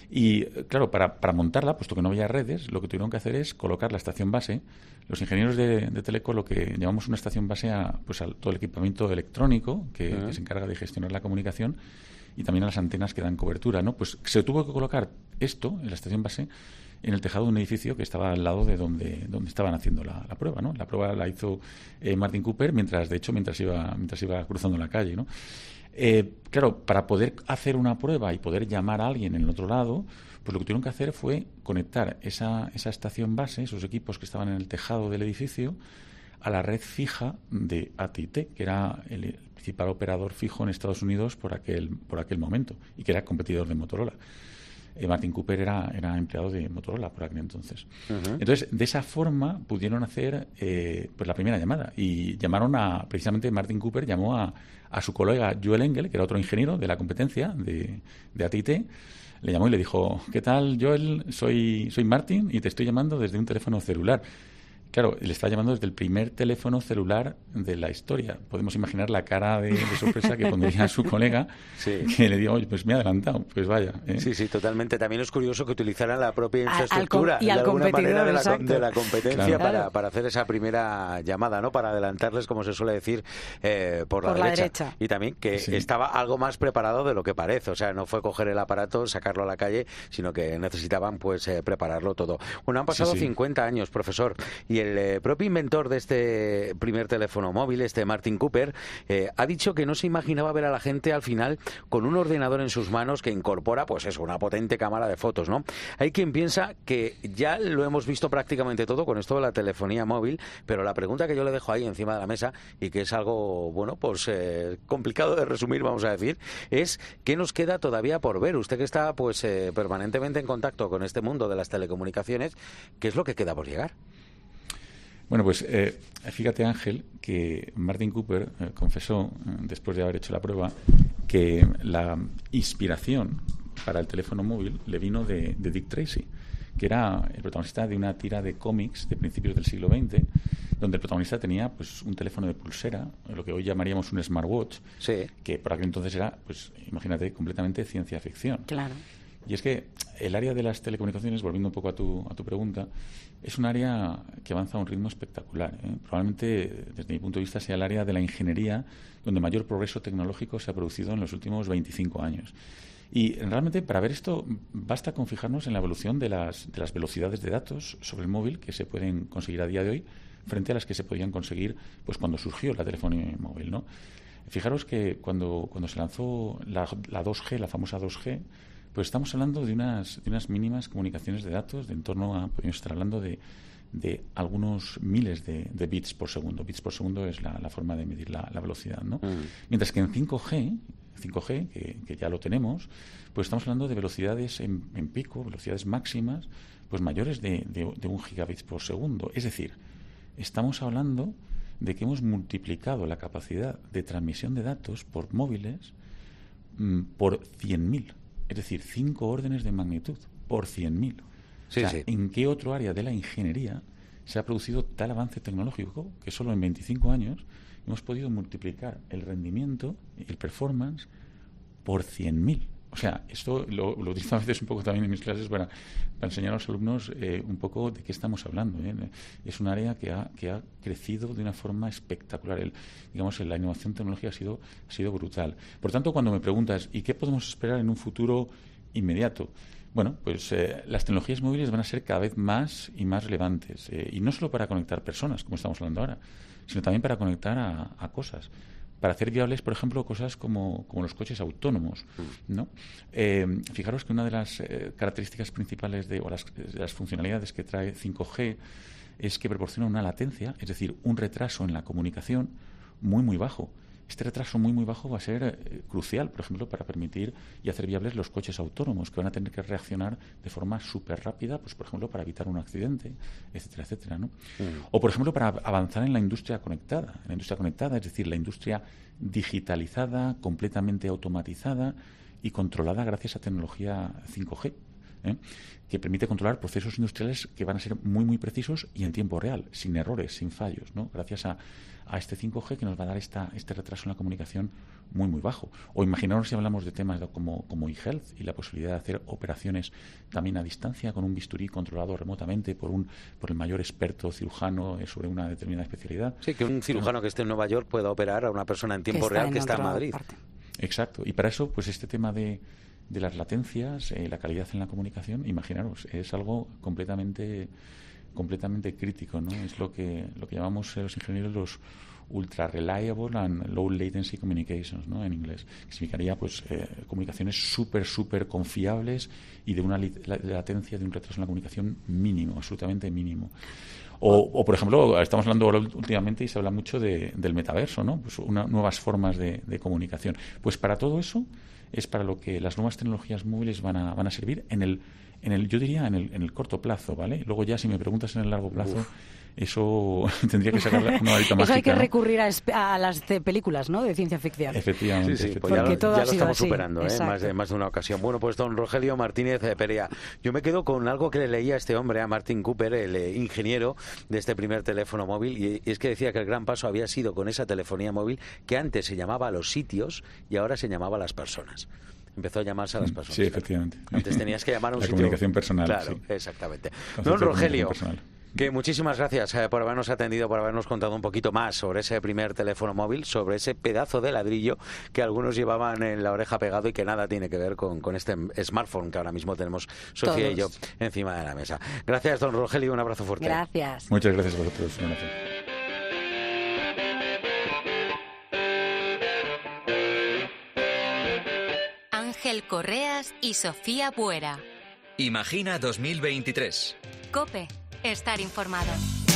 Y eh, claro, para, para montarla, puesto que no había redes, lo que tuvieron que hacer es colocar la estación base. Los ingenieros de, de Teleco lo que llamamos una estación base a, pues, a todo el equipamiento electrónico que, Uh-huh. que se encarga de gestionar la comunicación y también a las antenas que dan cobertura, ¿no? Pues se tuvo que colocar esto, en la estación base, en el tejado de un edificio que estaba al lado de donde, donde estaban haciendo la, la prueba, ¿no? La prueba la hizo eh, Martin Cooper mientras, de hecho, mientras iba, mientras iba cruzando la calle, ¿no? Eh, claro, para poder hacer una prueba y poder llamar a alguien en el otro lado, pues lo que tuvieron que hacer fue conectar esa, esa estación base, esos equipos que estaban en el tejado del edificio, a la red fija de A T and T, que era el principal operador fijo en Estados Unidos por aquel, por aquel momento y que era competidor de Motorola. Eh, Martin Cooper era, era empleado de Motorola por aquel entonces. Uh-huh. Entonces, de esa forma pudieron hacer eh, pues la primera llamada y llamaron a, precisamente Martin Cooper llamó a, a su colega Joel Engel, que era otro ingeniero de la competencia de, de A T and T, le llamó y le dijo: ¿qué tal, Joel? Soy, soy Martin y te estoy llamando desde un teléfono celular. Claro, le está llamando desde el primer teléfono celular de la historia. Podemos imaginar la cara de, de sorpresa que pondría su colega, Sí. que le dijo: oye, pues me he adelantado, pues vaya. ¿eh? Sí, sí, totalmente. También es curioso que utilizaran la propia Al- al infraestructura com- y de al alguna competidor, manera de la, exacto. de la competencia Claro. para, Claro. para hacer esa primera llamada, ¿no? Para adelantarles, como se suele decir, eh, por, Por la, la derecha. derecha. Y también que Sí. estaba algo más preparado de lo que parece. O sea, no fue coger el aparato, sacarlo a la calle, sino que necesitaban pues eh, prepararlo todo. Bueno, han pasado Sí, sí. cincuenta años, profesor, y el eh, propio inventor de este primer teléfono móvil, este Martin Cooper, eh, ha dicho que no se imaginaba ver a la gente al final con un ordenador en sus manos que incorpora, pues eso, una potente cámara de fotos, ¿no? Hay quien piensa que ya lo hemos visto prácticamente todo con esto de la telefonía móvil, pero la pregunta que yo le dejo ahí encima de la mesa, y que es algo, bueno, pues eh, complicado de resumir, vamos a decir, es ¿qué nos queda todavía por ver? Usted que está, pues, eh, permanentemente en contacto con este mundo de las telecomunicaciones, ¿qué es lo que queda por llegar? Bueno, pues eh, fíjate, Ángel, que Martin Cooper eh, confesó, eh, después de haber hecho la prueba, que la inspiración para el teléfono móvil le vino de, de Dick Tracy, que era el protagonista de una tira de cómics de principios del siglo veinte, donde el protagonista tenía pues un teléfono de pulsera, lo que hoy llamaríamos un smartwatch, Sí. que por aquel entonces era, pues imagínate, completamente ciencia ficción. Claro. Y es que el área de las telecomunicaciones, volviendo un poco a tu, a tu pregunta, es un área que avanza a un ritmo espectacular, ¿eh? Probablemente, desde mi punto de vista, sea el área de la ingeniería donde mayor progreso tecnológico se ha producido en los últimos veinticinco años. Y realmente, para ver esto, basta con fijarnos en la evolución de las, de las velocidades de datos sobre el móvil que se pueden conseguir a día de hoy frente a las que se podían conseguir pues cuando surgió la telefonía móvil, ¿no? Fijaros que cuando, cuando se lanzó la, la dos G, la famosa dos G, pues estamos hablando de unas, de unas mínimas comunicaciones de datos de en torno a, podemos estar hablando de, de algunos miles de, de bits por segundo. Bits por segundo es la, la forma de medir la, la velocidad, ¿no? Mm. Mientras que en cinco G, cinco G que, que ya lo tenemos, pues estamos hablando de velocidades en, en pico, velocidades máximas, pues mayores de, de, de un gigabits por segundo. Es decir, estamos hablando de que hemos multiplicado la capacidad de transmisión de datos por móviles mm, por cien mil. Es decir, cinco órdenes de magnitud por cien mil. Sí, o sea, sí. ¿en qué otro área de la ingeniería se ha producido tal avance tecnológico que solo en veinticinco años hemos podido multiplicar el rendimiento y el performance por cien mil? O sea, esto lo, lo utilizo a veces un poco también en mis clases para, para enseñar a los alumnos eh, un poco de qué estamos hablando. ¿eh? Es un área que ha, que ha crecido de una forma espectacular. El, digamos, la innovación tecnológica ha sido, ha sido brutal. Por tanto, cuando me preguntas, ¿y qué podemos esperar en un futuro inmediato? Bueno, pues eh, las tecnologías móviles van a ser cada vez más y más relevantes. Eh, y no solo para conectar personas, como estamos hablando ahora, sino también para conectar a, a cosas. Para hacer viables, por ejemplo, cosas como, como los coches autónomos, ¿no? Eh, fijaros que una de las eh, características principales de, o las, de las funcionalidades que trae cinco G es que proporciona una latencia, es decir, un retraso en la comunicación muy, muy bajo. Este retraso muy, muy bajo va a ser eh, crucial, por ejemplo, para permitir y hacer viables los coches autónomos, que van a tener que reaccionar de forma súper rápida, pues, por ejemplo, para evitar un accidente, etcétera, etcétera, ¿no? Mm. O, por ejemplo, para avanzar en la industria conectada. La industria conectada, es decir, la industria digitalizada, completamente automatizada y controlada gracias a tecnología cinco G. ¿eh? Que permite controlar procesos industriales que van a ser muy, muy precisos y en tiempo real, sin errores, sin fallos, ¿no? Gracias a, a este cinco G que nos va a dar esta, este retraso en la comunicación muy, muy bajo. O imaginaros si hablamos de temas de, como, como eHealth y la posibilidad de hacer operaciones también a distancia con un bisturí controlado remotamente por un por el mayor experto cirujano sobre una determinada especialidad. Sí, que un cirujano que esté en Nueva York pueda operar a una persona en tiempo real que está en Madrid. Parte. Exacto. Y para eso, pues este tema de de las latencias, eh, la calidad en la comunicación, imaginaros, es algo completamente completamente crítico, ¿no? Es lo que lo que llamamos eh, los ingenieros los ultra reliable and low latency communications, ¿no? En inglés, que significaría pues eh, comunicaciones súper súper confiables y de una latencia, de un retraso en la comunicación mínimo, absolutamente mínimo. O, o, por ejemplo, estamos hablando ahora últimamente y se habla mucho de, del metaverso, ¿no? Pues una, nuevas formas de, de comunicación. Pues para todo eso es para lo que las nuevas tecnologías móviles van a, van a servir en el, en el, yo diría, en el, en el corto plazo, ¿vale? Luego ya, si me preguntas en el largo plazo, Uf. eso tendría que sacar una varita mágica. Eso hay que ¿no? recurrir a, a las películas, ¿no? De ciencia ficción. Efectivamente. Sí, sí, efectivamente. pues ya, lo, todo ya lo estamos así. superando, ¿eh? más, de, más de una ocasión. Bueno, pues don Rogelio Martínez Perea, yo me quedo con algo que le leía a este hombre, a Martin Cooper, el eh, ingeniero de este primer teléfono móvil, y, y es que decía que el gran paso había sido con esa telefonía móvil que antes se llamaba a los sitios y ahora se llamaba a las personas. Empezó a llamarse a las personas. Sí, efectivamente. Antes tenías que llamar a un la sitio. comunicación personal. Claro, sí. exactamente. Don Rogelio, personal. que muchísimas gracias eh, por habernos atendido, por habernos contado un poquito más sobre ese primer teléfono móvil, sobre ese pedazo de ladrillo que algunos llevaban en la oreja pegado y que nada tiene que ver con, con este smartphone que ahora mismo tenemos Sofía Todos. y yo encima de la mesa. Gracias, don Rogelio, un abrazo fuerte. Gracias. Muchas gracias a vosotros. Un abrazo. Ángel Correas y Sofía Buera. Imagina dos mil veintitrés. COPE. Estar informado.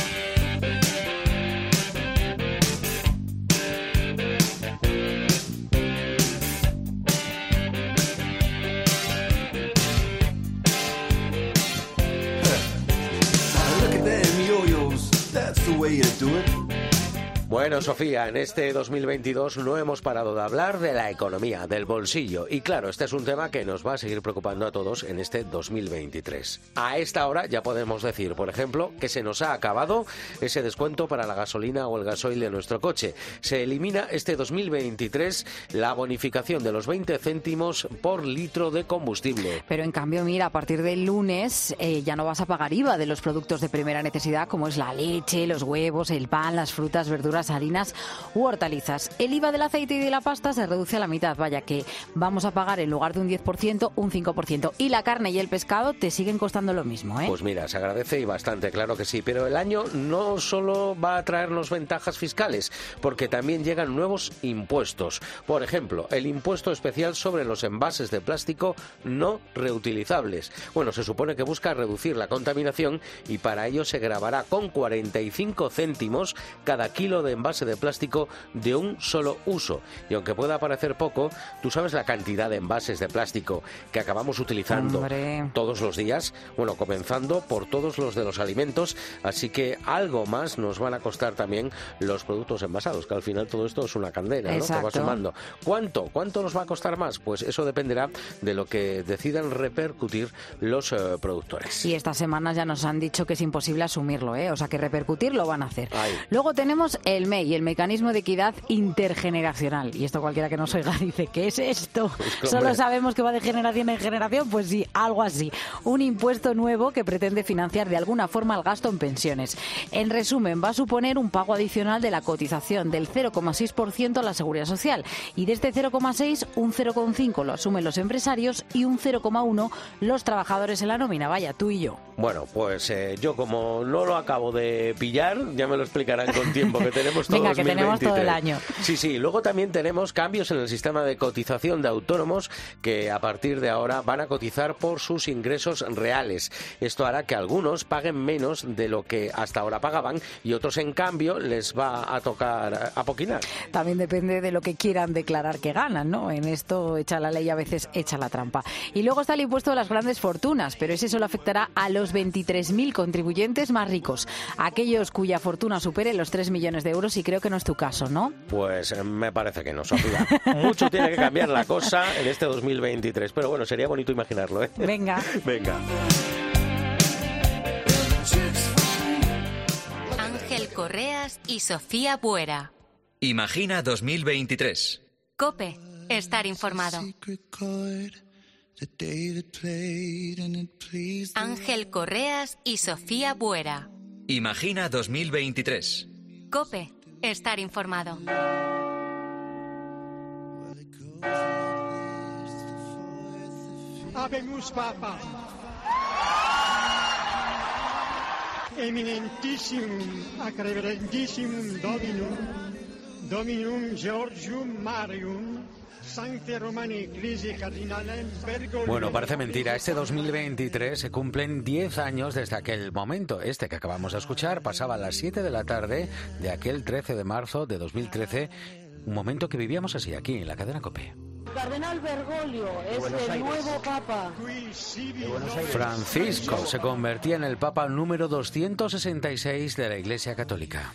Bueno, Sofía, en este dos mil veintidós no hemos parado de hablar de la economía, del bolsillo. Y claro, este es un tema que nos va a seguir preocupando a todos en este dos mil veintitrés. A esta hora ya podemos decir, por ejemplo, que se nos ha acabado ese descuento para la gasolina o el gasoil de nuestro coche. Se elimina este dos mil veintitrés la bonificación de los veinte céntimos por litro de combustible. Pero en cambio, mira, a partir del lunes eh, ya no vas a pagar I V A de los productos de primera necesidad, como es la leche, los huevos, el pan, las frutas, verduras, harinas u hortalizas. El I V A del aceite y de la pasta se reduce a la mitad, vaya que vamos a pagar en lugar de un diez por ciento, un cinco por ciento. Y la carne y el pescado te siguen costando lo mismo, ¿eh? Pues mira, se agradece y bastante, claro que sí. Pero el año no solo va a traernos ventajas fiscales, porque también llegan nuevos impuestos. Por ejemplo, el impuesto especial sobre los envases de plástico no reutilizables. Bueno, se supone que busca reducir la contaminación y para ello se gravará con cuarenta y cinco céntimos cada kilo de envase de plástico de un solo uso. Y aunque pueda parecer poco, tú sabes la cantidad de envases de plástico que acabamos utilizando Hombre. todos los días, bueno, comenzando por todos los de los alimentos, así que algo más nos van a costar también los productos envasados, que al final todo esto es una cadena, ¿no? Que va sumando. ¿Cuánto? ¿Cuánto nos va a costar más? Pues eso dependerá de lo que decidan repercutir los eh, productores. Y estas semanas ya nos han dicho que es imposible asumirlo, ¿eh? O sea que repercutir lo van a hacer. Ay. Luego tenemos el el M E I, el Mecanismo de Equidad Intergeneracional. Y esto cualquiera que nos oiga dice, ¿qué es esto? Pues, Solo sabemos que va de generación en generación. Pues sí, algo así. Un impuesto nuevo que pretende financiar de alguna forma el gasto en pensiones. En resumen, va a suponer un pago adicional de la cotización del cero coma seis por ciento a la Seguridad Social. Y de este cero coma seis, un cero coma cinco lo asumen los empresarios y un cero coma uno los trabajadores en la nómina. Vaya, tú y yo. Bueno, pues eh, yo como no lo acabo de pillar, ya me lo explicarán con tiempo, que tenemos todo Venga, dos mil veintitrés. que tenemos todo el año. Sí, sí, luego también tenemos cambios en el sistema de cotización de autónomos que a partir de ahora van a cotizar por sus ingresos reales. Esto hará que algunos paguen menos de lo que hasta ahora pagaban y otros, en cambio, les va a tocar apoquinar. También depende de lo que quieran declarar que ganan, ¿no? En esto echa la ley, a veces echa la trampa. Y luego está el impuesto de las grandes fortunas, pero ese solo afectará a los veintitrés mil contribuyentes más ricos, aquellos cuya fortuna supere los tres millones de euros, y creo que no es tu caso, ¿no? Pues eh, me parece que no, Sofía. Mucho tiene que cambiar la cosa en este dos mil veintitrés, pero bueno, sería bonito imaginarlo, ¿eh? Venga. Venga. Ángel Correas y Sofía Buera. Imagina dos mil veintitrés. COPE. Estar informado. Ángel Correas y Sofía Buera. Imagina dos mil veintitrés. COPE. Estar informado. Habemus Papa. Eminentissimum ac reverentissimum Dominum, Dominum Georgium Marium, Sancte Romani Ecclesiae Cardinalem Bergoglio. Bueno, parece mentira. Este dos mil veintitrés se cumplen diez años desde aquel momento. Este que acabamos de escuchar pasaba a las siete de la tarde de aquel trece de marzo de dos mil trece. Un momento que vivíamos así, aquí en la cadena COPE. Cardenal Bergoglio es el nuevo Papa. Francisco se convertía en el Papa número doscientos sesenta y seis de la Iglesia Católica.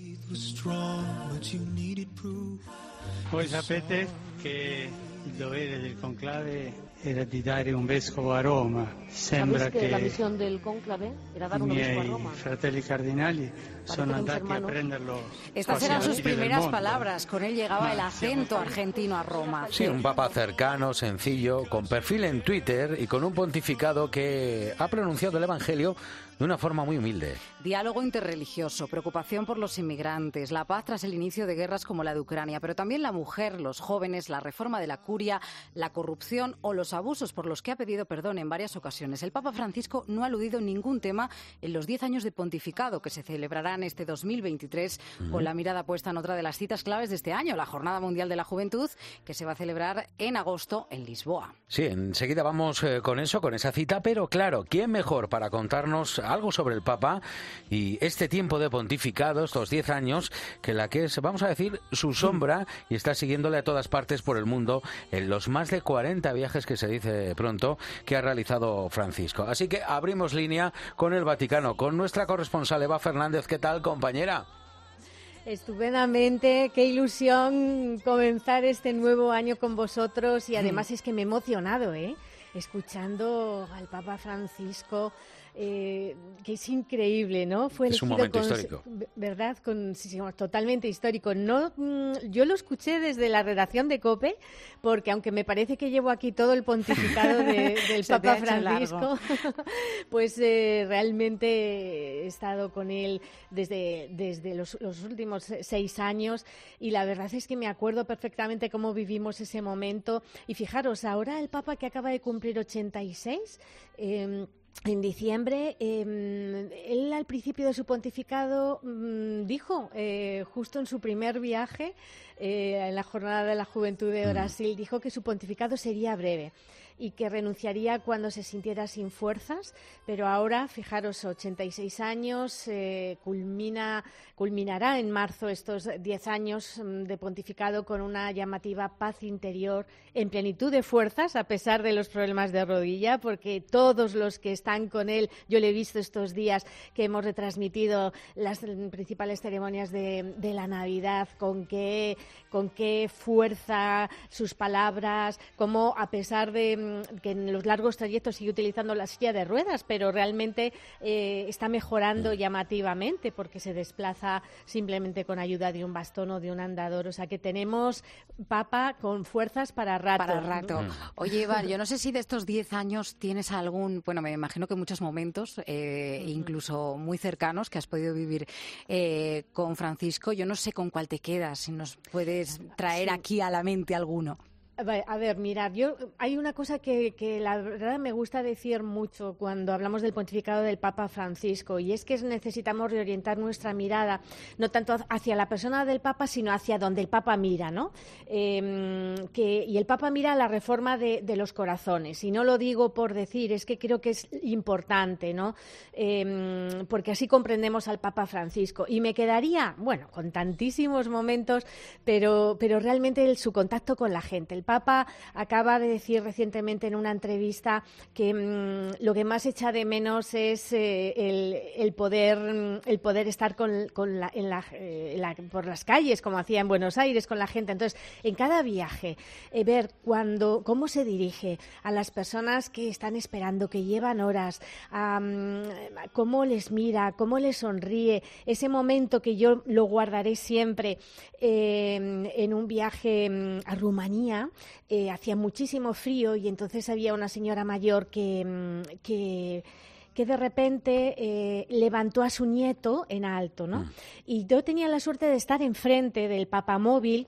Voi sapete che il dovere del conclave era di dare un vescovo a Roma. Sembra que, che la misión del conclave era dar un i obispo a miei Roma. fratelli cardinali sono andati a prenderlo. Estas eran sus primeras palabras. Con él llegaba el acento argentino a Roma. Sí, un papa cercano, sencillo, con perfil en Twitter y con un pontificado que ha pronunciado el Evangelio de una forma muy humilde. Diálogo interreligioso, preocupación por los inmigrantes, la paz tras el inicio de guerras como la de Ucrania, pero también la mujer, los jóvenes, la reforma de la curia, la corrupción o los abusos por los que ha pedido perdón en varias ocasiones. El Papa Francisco no ha aludido en ningún tema en los diez años de pontificado que se celebrarán este dos mil veintitrés, uh-huh. con la mirada puesta en otra de las citas claves de este año, la Jornada Mundial de la Juventud, que se va a celebrar en agosto en Lisboa. Sí, enseguida vamos eh, con eso, con esa cita, pero claro, ¿quién mejor para contarnos algo sobre el Papa y este tiempo de pontificado, estos diez años, que la que es, vamos a decir, su sombra, y está siguiéndole a todas partes por el mundo en los más de cuarenta viajes, que se dice pronto, que ha realizado Francisco? Así que abrimos línea con el Vaticano, con nuestra corresponsal Eva Fernández. ¿Qué tal, compañera? Estupendamente, qué ilusión comenzar este nuevo año con vosotros, y además mm. es que me he emocionado, ¿eh? Escuchando al Papa Francisco. Eh, que es increíble, ¿no? Fue es un momento con, histórico. ¿Verdad? Con, sí, totalmente histórico. No, yo lo escuché desde la redacción de COPE, porque aunque me parece que llevo aquí todo el pontificado de, del Papa Francisco, pues eh, realmente he estado con él desde, desde los, los últimos seis años, y la verdad es que me acuerdo perfectamente cómo vivimos ese momento. Y fijaros, ahora el Papa, que acaba de cumplir ochenta y seis, eh, en diciembre, eh, él al principio de su pontificado mmm, dijo, eh, justo en su primer viaje, eh, en la Jornada de la Juventud de Brasil, dijo que su pontificado sería breve y que renunciaría cuando se sintiera sin fuerzas, pero ahora, fijaros, ochenta y seis años, eh, culmina, culminará en marzo estos diez años de pontificado con una llamativa paz interior en plenitud de fuerzas, a pesar de los problemas de rodilla, porque todos los que están con él, yo le he visto estos días que hemos retransmitido las principales ceremonias de, de la Navidad, con qué, con qué fuerza sus palabras, cómo a pesar de que en los largos trayectos sigue utilizando la silla de ruedas, pero realmente eh, está mejorando llamativamente porque se desplaza simplemente con ayuda de un bastón o de un andador. O sea que tenemos Papa con fuerzas para rato. Para rato. Mm. Oye, Eva, yo no sé si de estos diez años tienes algún, bueno, me imagino que muchos momentos, eh, uh-huh. incluso muy cercanos, que has podido vivir eh, con Francisco. Yo no sé con cuál te quedas, si nos puedes traer sí. aquí a la mente alguno. A ver, mirad, yo hay una cosa que, que la verdad me gusta decir mucho cuando hablamos del pontificado del Papa Francisco, y es que necesitamos reorientar nuestra mirada no tanto hacia la persona del Papa, sino hacia donde el Papa mira, ¿no? Eh, que, y el Papa mira la reforma de, de los corazones, y no lo digo por decir, es que creo que es importante, ¿no? Eh, porque así comprendemos al Papa Francisco. Y me quedaría, bueno, con tantísimos momentos, pero, pero realmente el, su contacto con la gente. El Papa acaba de decir recientemente en una entrevista que mmm, lo que más echa de menos es eh, el, el poder el poder estar con, con la, en la, eh, la, por las calles, como hacía en Buenos Aires con la gente. Entonces, en cada viaje, eh, ver cuando cómo se dirige a las personas que están esperando, que llevan horas, um, cómo les mira, cómo les sonríe, ese momento que yo lo guardaré siempre eh, en un viaje a Rumanía. Eh, hacía muchísimo frío y entonces había una señora mayor que, que, que de repente eh, levantó a su nieto en alto, ¿no? Mm. Y yo tenía la suerte de estar enfrente del papamóvil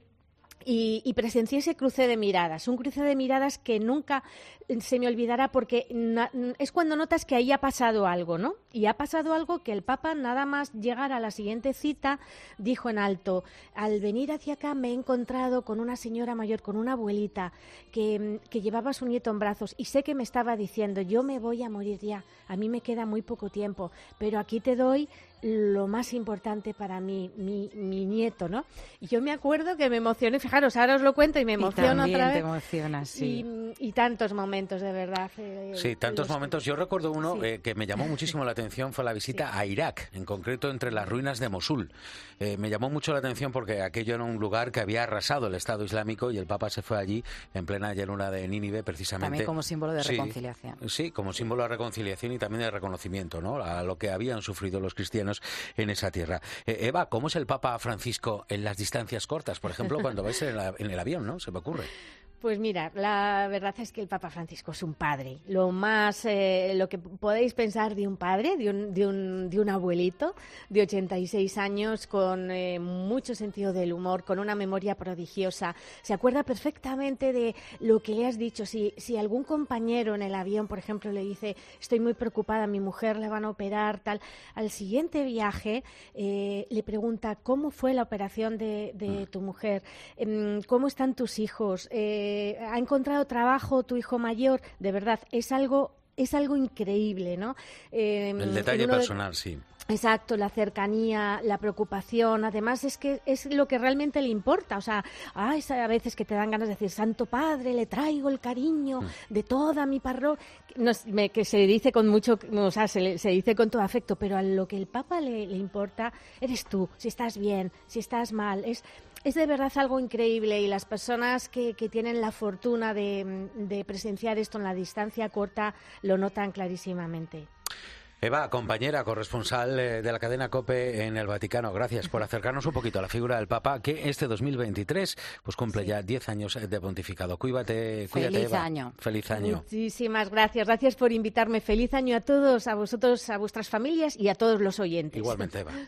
y, y presencié ese cruce de miradas, un cruce de miradas que nunca se me olvidará porque na, es cuando notas que ahí ha pasado algo, ¿no? Y ha pasado algo que el Papa, nada más llegar a la siguiente cita, dijo en alto: al venir hacia acá me he encontrado con una señora mayor, con una abuelita que, que llevaba a su nieto en brazos y sé que me estaba diciendo, yo me voy a morir ya, a mí me queda muy poco tiempo, pero aquí te doy lo más importante para mí, mi, mi nieto, ¿no? Y yo me acuerdo que me emocioné, fijaros, ahora os lo cuento y me emociono y otra vez. Te emocionas, sí. Y, y tantos momentos, de verdad. Eh, sí, tantos los... momentos. Yo recuerdo uno sí. eh, que me llamó muchísimo la atención, fue la visita sí. a Irak, en concreto entre las ruinas de Mosul. Eh, me llamó mucho la atención porque aquello era un lugar que había arrasado el Estado Islámico y el Papa se fue allí en plena llanura de Nínive, precisamente. También como símbolo de sí, reconciliación. Sí, como símbolo de reconciliación y también de reconocimiento, ¿no?, a lo que habían sufrido los cristianos en esa tierra. Eh, Eva, ¿cómo es el Papa Francisco en las distancias cortas? Por ejemplo, cuando vais en, la, en el avión, ¿no? Se me ocurre. Pues mira, la verdad es que el Papa Francisco es un padre, lo más, eh, lo que podéis pensar de un padre, de un, de un, de un abuelito de ochenta y seis años, con eh, mucho sentido del humor, con una memoria prodigiosa. Se acuerda perfectamente de lo que le has dicho. Si, si algún compañero en el avión, por ejemplo, le dice, estoy muy preocupada, a mi mujer le van a operar, tal, al siguiente viaje eh, le pregunta, ¿cómo fue la operación de, de tu mujer? ¿Cómo están tus hijos? Eh, ¿Ha encontrado trabajo tu hijo mayor? De verdad, es algo, es algo increíble, ¿no? Eh, El detalle personal, de... sí. Exacto, la cercanía, la preocupación, además es que es lo que realmente le importa, o sea, hay a veces que te dan ganas de decir, Santo Padre, le traigo el cariño de toda mi parroquia, no, que se dice con mucho, o sea, se, se dice con todo afecto, pero a lo que el Papa le, le importa eres tú, si estás bien, si estás mal, es... Es de verdad algo increíble y las personas que, que tienen la fortuna de, de presenciar esto en la distancia corta lo notan clarísimamente. Eva, compañera, corresponsal de la cadena COPE en el Vaticano, gracias por acercarnos un poquito a la figura del Papa, que este dos mil veintitrés pues cumple sí. ya diez años de pontificado. Cuídate, cuídate, Feliz Eva. año. Feliz año. Muchísimas gracias. Gracias por invitarme. Feliz año a todos, a vosotros, a vuestras familias y a todos los oyentes. Igualmente, Eva.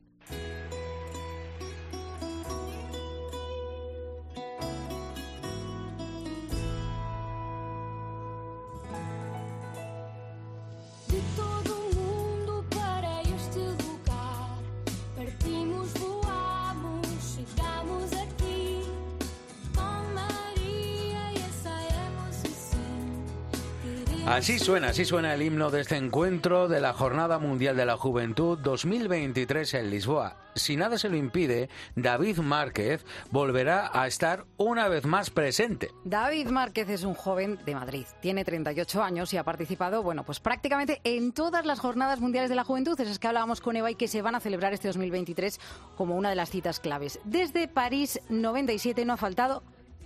Así suena, así suena el himno de este encuentro de la Jornada Mundial de la Juventud dos mil veintitrés en Lisboa. Si nada se lo impide, David Márquez volverá a estar una vez más presente. David Márquez es un joven de Madrid, tiene treinta y ocho años y ha participado, bueno, pues prácticamente en todas las Jornadas Mundiales de la Juventud, esas que hablábamos con Eva y que se van a celebrar este dos mil veintitrés como una de las citas claves. Desde París noventa y siete no ha faltado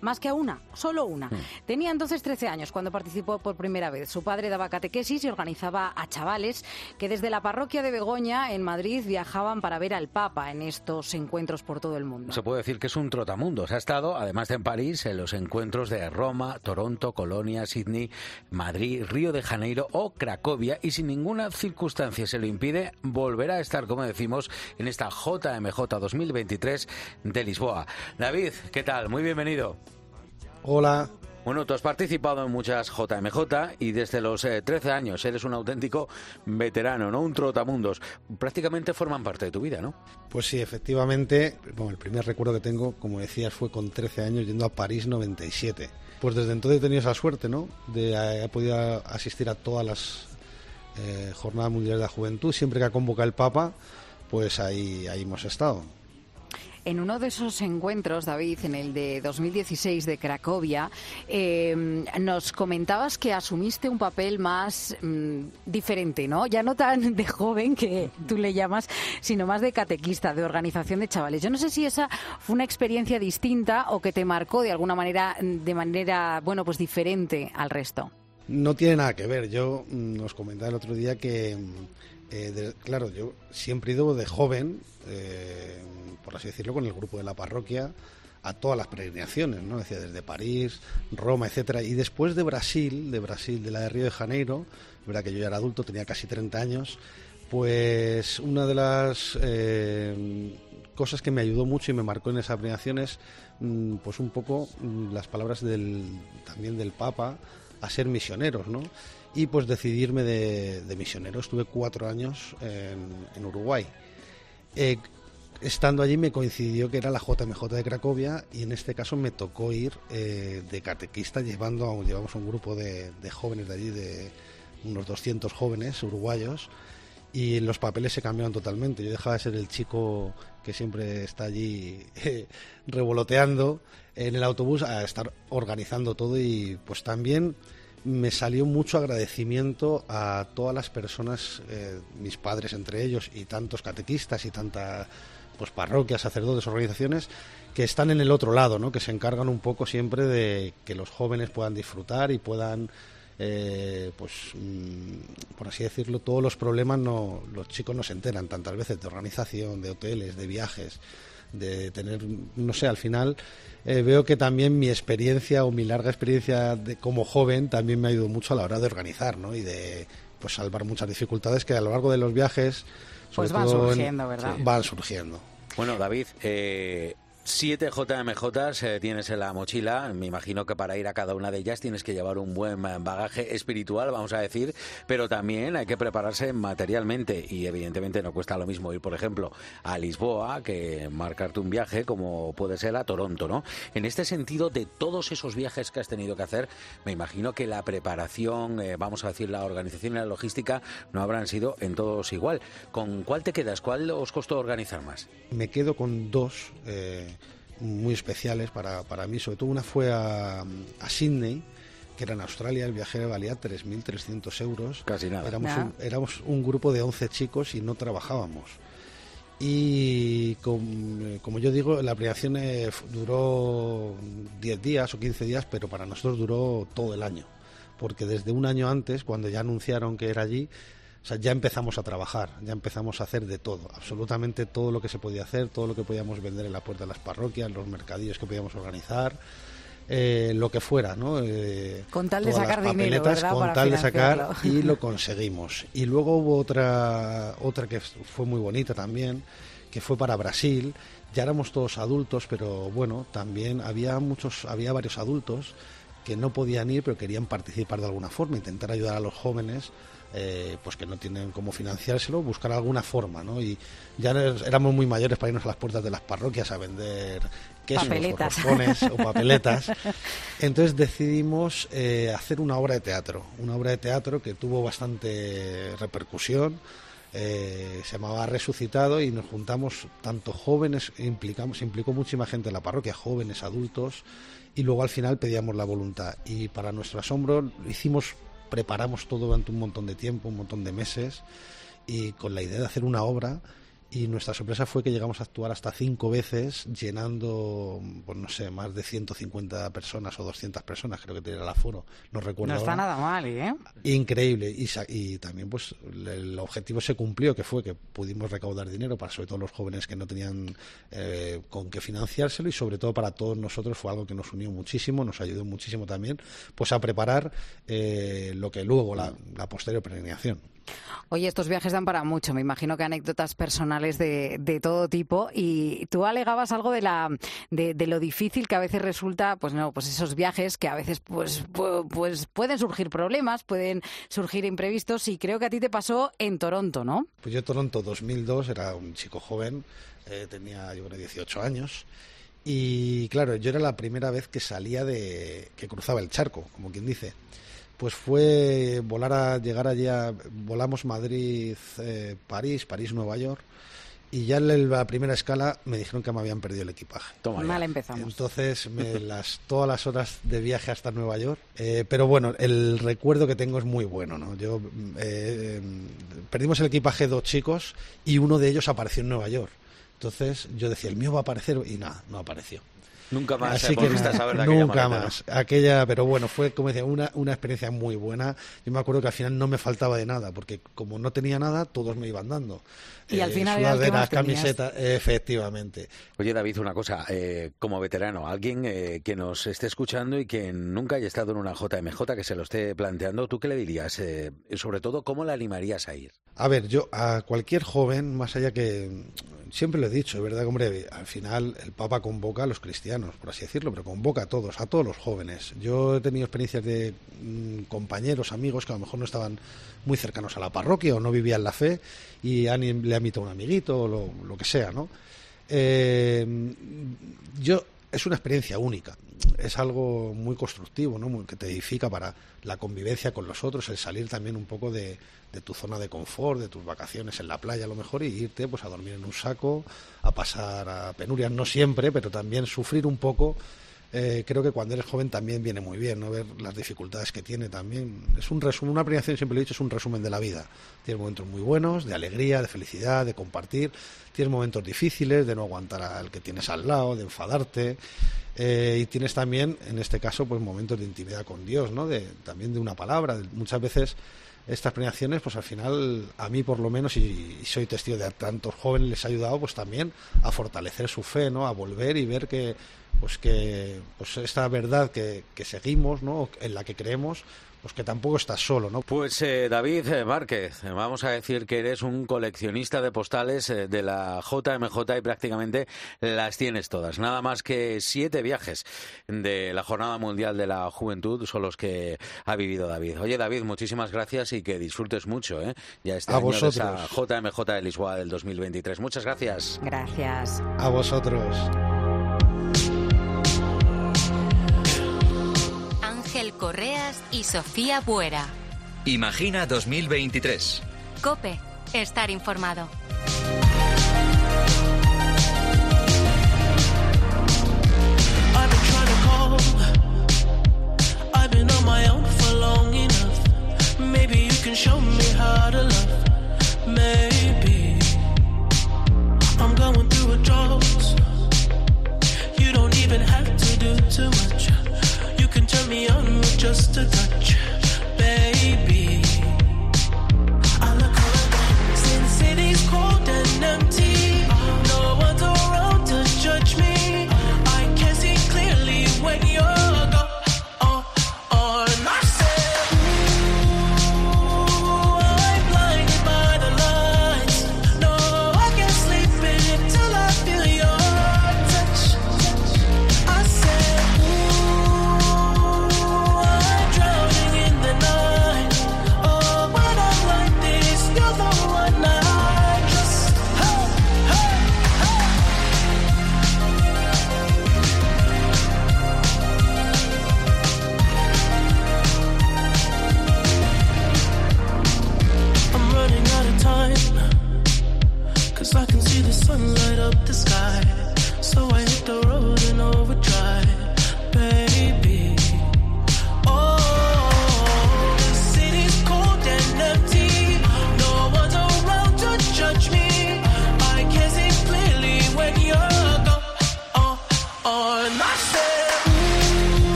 más que a una, solo una. Mm. Tenía entonces trece años cuando participó por primera vez. Su padre daba catequesis y organizaba a chavales que desde la parroquia de Begoña, en Madrid, viajaban para ver al Papa en estos encuentros por todo el mundo. Se puede decir que es un trotamundos. Ha estado, además de en París, en los encuentros de Roma, Toronto, Colonia, Sydney, Madrid, Río de Janeiro o Cracovia, y sin ninguna circunstancia se lo impide, volverá a estar, como decimos, en esta J M J dos mil veintitrés de Lisboa. David, ¿qué tal? Muy bienvenido. Hola. Bueno, tú has participado en muchas J M J y desde los eh, trece años eres un auténtico veterano, ¿no? Un trotamundos. Prácticamente forman parte de tu vida, ¿no? Pues sí, efectivamente. Bueno, el primer recuerdo que tengo, como decías, fue con trece años yendo a París noventa y siete. Pues desde entonces he tenido esa suerte, ¿no? De haber podido asistir a todas las eh, Jornadas Mundiales de la Juventud. Siempre que ha convocado el Papa, pues ahí, ahí hemos estado. En uno de esos encuentros, David, en el de dos mil dieciséis de Cracovia, eh, nos comentabas que asumiste un papel más mmm, diferente, ¿no? Ya no tan de joven, que tú le llamas, sino más de catequista, de organización de chavales. Yo no sé si esa fue una experiencia distinta o que te marcó de alguna manera, de manera, bueno, pues diferente al resto. No tiene nada que ver. Yo mmm, os comentaba el otro día que, eh, de, claro, yo siempre he ido de joven, eh, por así decirlo, con el grupo de la parroquia a todas las peregrinaciones, ¿no? Decía, desde París, Roma, etcétera. Y después de Brasil, de Brasil, de la de Río de Janeiro, es verdad que yo ya era adulto, tenía casi treinta años, pues una de las eh, cosas que me ayudó mucho y me marcó en esas peregrinaciones, pues un poco las palabras del, también del Papa, a ser misioneros, ¿no? Y pues decidirme de, de misionero. Estuve cuatro años en, en Uruguay. Eh, Estando allí me coincidió que era la J M J de Cracovia y en este caso me tocó ir eh, de catequista llevando a, llevamos un grupo de, de jóvenes de allí, de unos doscientos jóvenes uruguayos, y los papeles se cambiaron totalmente. Yo dejaba de ser el chico que siempre está allí eh, revoloteando en el autobús a estar organizando todo, y pues también me salió mucho agradecimiento a todas las personas, eh, mis padres entre ellos, y tantos catequistas y tantas pues parroquias, sacerdotes, organizaciones que están en el otro lado, ¿no? Que se encargan un poco siempre de que los jóvenes puedan disfrutar y puedan, eh, pues mmm, por así decirlo, todos los problemas no, los chicos no se enteran tantas veces de organización, de hoteles, de viajes, de tener, no sé, al final eh, veo que también mi experiencia o mi larga experiencia de, como joven también me ha ayudado mucho a la hora de organizar, ¿no? Y de pues salvar muchas dificultades que a lo largo de los viajes pues van surgiendo, en, ¿verdad? Sí, van surgiendo. Bueno, David, eh, siete J M Js eh, tienes en la mochila. Me imagino que para ir a cada una de ellas tienes que llevar un buen bagaje espiritual, vamos a decir, pero también hay que prepararse materialmente y evidentemente no cuesta lo mismo ir, por ejemplo, a Lisboa que marcarte un viaje como puede ser a Toronto, ¿no? En este sentido, de todos esos viajes que has tenido que hacer, me imagino que la preparación, eh, vamos a decir, la organización y la logística no habrán sido en todos igual. ¿Con cuál te quedas? ¿Cuál os costó organizar más? Me quedo con dos eh... muy especiales para, para mí. Sobre todo una fue a, a Sydney, que era en Australia. El viaje valía tres mil trescientos euros. Casi nada. Éramos, nah. un, éramos un grupo de once chicos y no trabajábamos. Y com, como yo digo, la peregrinación eh, duró diez días o quince días, pero para nosotros duró todo el año. Porque desde un año antes, cuando ya anunciaron que era allí, o sea, ya empezamos a trabajar, ya empezamos a hacer de todo, absolutamente todo lo que se podía hacer, todo lo que podíamos vender en la puerta de las parroquias, los mercadillos que podíamos organizar, eh, lo que fuera, ¿no? Eh, con tal de sacar dinero, ¿verdad? Con Para tal de sacar, y lo conseguimos. Y luego hubo otra, otra que fue muy bonita también, que fue para Brasil. Ya éramos todos adultos, pero bueno, también había muchos, había varios adultos que no podían ir, pero querían participar de alguna forma, intentar ayudar a los jóvenes. Eh, pues que no tienen cómo financiárselo, buscar alguna forma, ¿no? Y ya éramos muy mayores para irnos a las puertas de las parroquias a vender quesos o roscones o papeletas. Entonces decidimos eh, hacer una obra de teatro, una obra de teatro que tuvo bastante repercusión. Eh, se llamaba Resucitado, y nos juntamos tanto jóvenes, implicamos, implicó muchísima gente en la parroquia, jóvenes, adultos, y luego al final pedíamos la voluntad. Y para nuestro asombro hicimos preparamos todo durante un montón de tiempo, un montón de meses, y con la idea de hacer una obra y nuestra sorpresa fue que llegamos a actuar hasta cinco veces, llenando, pues no sé, más de ciento cincuenta personas o doscientas personas, creo que tenía el aforo, no recuerdo. No está ahora. nada mal, ¿eh? Increíble, y, y también pues el objetivo se cumplió, que fue que pudimos recaudar dinero para sobre todo los jóvenes que no tenían eh, con qué financiárselo, y sobre todo para todos nosotros fue algo que nos unió muchísimo, nos ayudó muchísimo también pues a preparar eh, lo que luego la, la posterior peregrinación. Oye, estos viajes dan para mucho, me imagino que anécdotas personales de, de todo tipo, y tú alegabas algo de la de, de lo difícil que a veces resulta, pues no, pues esos viajes que a veces pues, pues, pues pueden surgir problemas, pueden surgir imprevistos, y creo que a ti te pasó en Toronto, ¿no? Pues yo en Toronto dos mil dos era un chico joven, eh, tenía yo creo dieciocho años, y claro, yo era la primera vez que salía de, que cruzaba el charco, como quien dice. Pues fue volar a llegar allá, volamos Madrid, eh, París, París, Nueva York, y ya en la primera escala me dijeron que me habían perdido el equipaje. Toma Mal ya. empezamos. Entonces, me las, todas las horas de viaje hasta Nueva York, eh, pero bueno, el recuerdo que tengo es muy bueno, ¿no? Yo eh, perdimos el equipaje dos chicos y uno de ellos apareció en Nueva York. Entonces yo decía, el mío va a aparecer, y nada, no apareció. Nunca más, Así eh, que nada, saber de aquella nunca maleta, más. ¿no? Aquella, pero bueno, fue como decía, una, una experiencia muy buena. Yo me acuerdo que al final no me faltaba de nada, porque como no tenía nada, todos me iban dando. Y eh, al final era el que más camisetas, efectivamente. Oye, David, una cosa, eh, como veterano, alguien eh, que nos esté escuchando y que nunca haya estado en una J M J, que se lo esté planteando, ¿tú qué le dirías? Eh, sobre todo, ¿cómo le animarías a ir? A ver, yo a cualquier joven, más allá que... Siempre lo he dicho, ¿verdad? Hombre, al final el Papa convoca a los cristianos, por así decirlo, pero convoca a todos, a todos los jóvenes. Yo he tenido experiencias de mmm, compañeros, amigos que a lo mejor no estaban muy cercanos a la parroquia o no vivían la fe y han, le han invitado a un amiguito o lo, lo que sea, ¿no? Eh, yo es una experiencia única, es algo muy constructivo, ¿no? Muy, que te edifica para la convivencia con los otros, el salir también un poco de, de tu zona de confort, de tus vacaciones en la playa a lo mejor, y irte pues a dormir en un saco, a pasar a penurias, no siempre, pero también sufrir un poco. Eh, creo que cuando eres joven también viene muy bien, ¿no? Ver las dificultades que tiene también. Es un resumen, una peregrinación, siempre lo he dicho, es un resumen de la vida. Tienes momentos muy buenos, de alegría, de felicidad, de compartir. Tienes momentos difíciles, de no aguantar al que tienes al lado, de enfadarte. Eh, y tienes también, en este caso, pues momentos de intimidad con Dios, ¿no? De, también de una palabra. De, muchas veces estas peregrinaciones, pues al final, a mí por lo menos, y, y soy testigo de a tantos jóvenes, les ha ayudado pues también a fortalecer su fe, ¿no? A volver y ver que pues que pues esta verdad que, que seguimos, ¿no? En la que creemos, pues que tampoco estás solo, ¿no? Pues eh, David Márquez, vamos a decir que eres un coleccionista de postales eh, de la J M J y prácticamente las tienes todas. Nada más que siete viajes de la Jornada Mundial de la Juventud son los que ha vivido David. Oye, David, muchísimas gracias y que disfrutes mucho, ¿eh? Ya este a año vosotros. De esa J M J de Lisboa del dos mil veintitrés. Muchas gracias. Gracias. A vosotros. Ángel Correas y Sofía Buera. Imagina dos mil veintitrés. COPE. Estar informado. I've been trying to call. I've been on my own for long enough. Maybe you can show me how to love. Maybe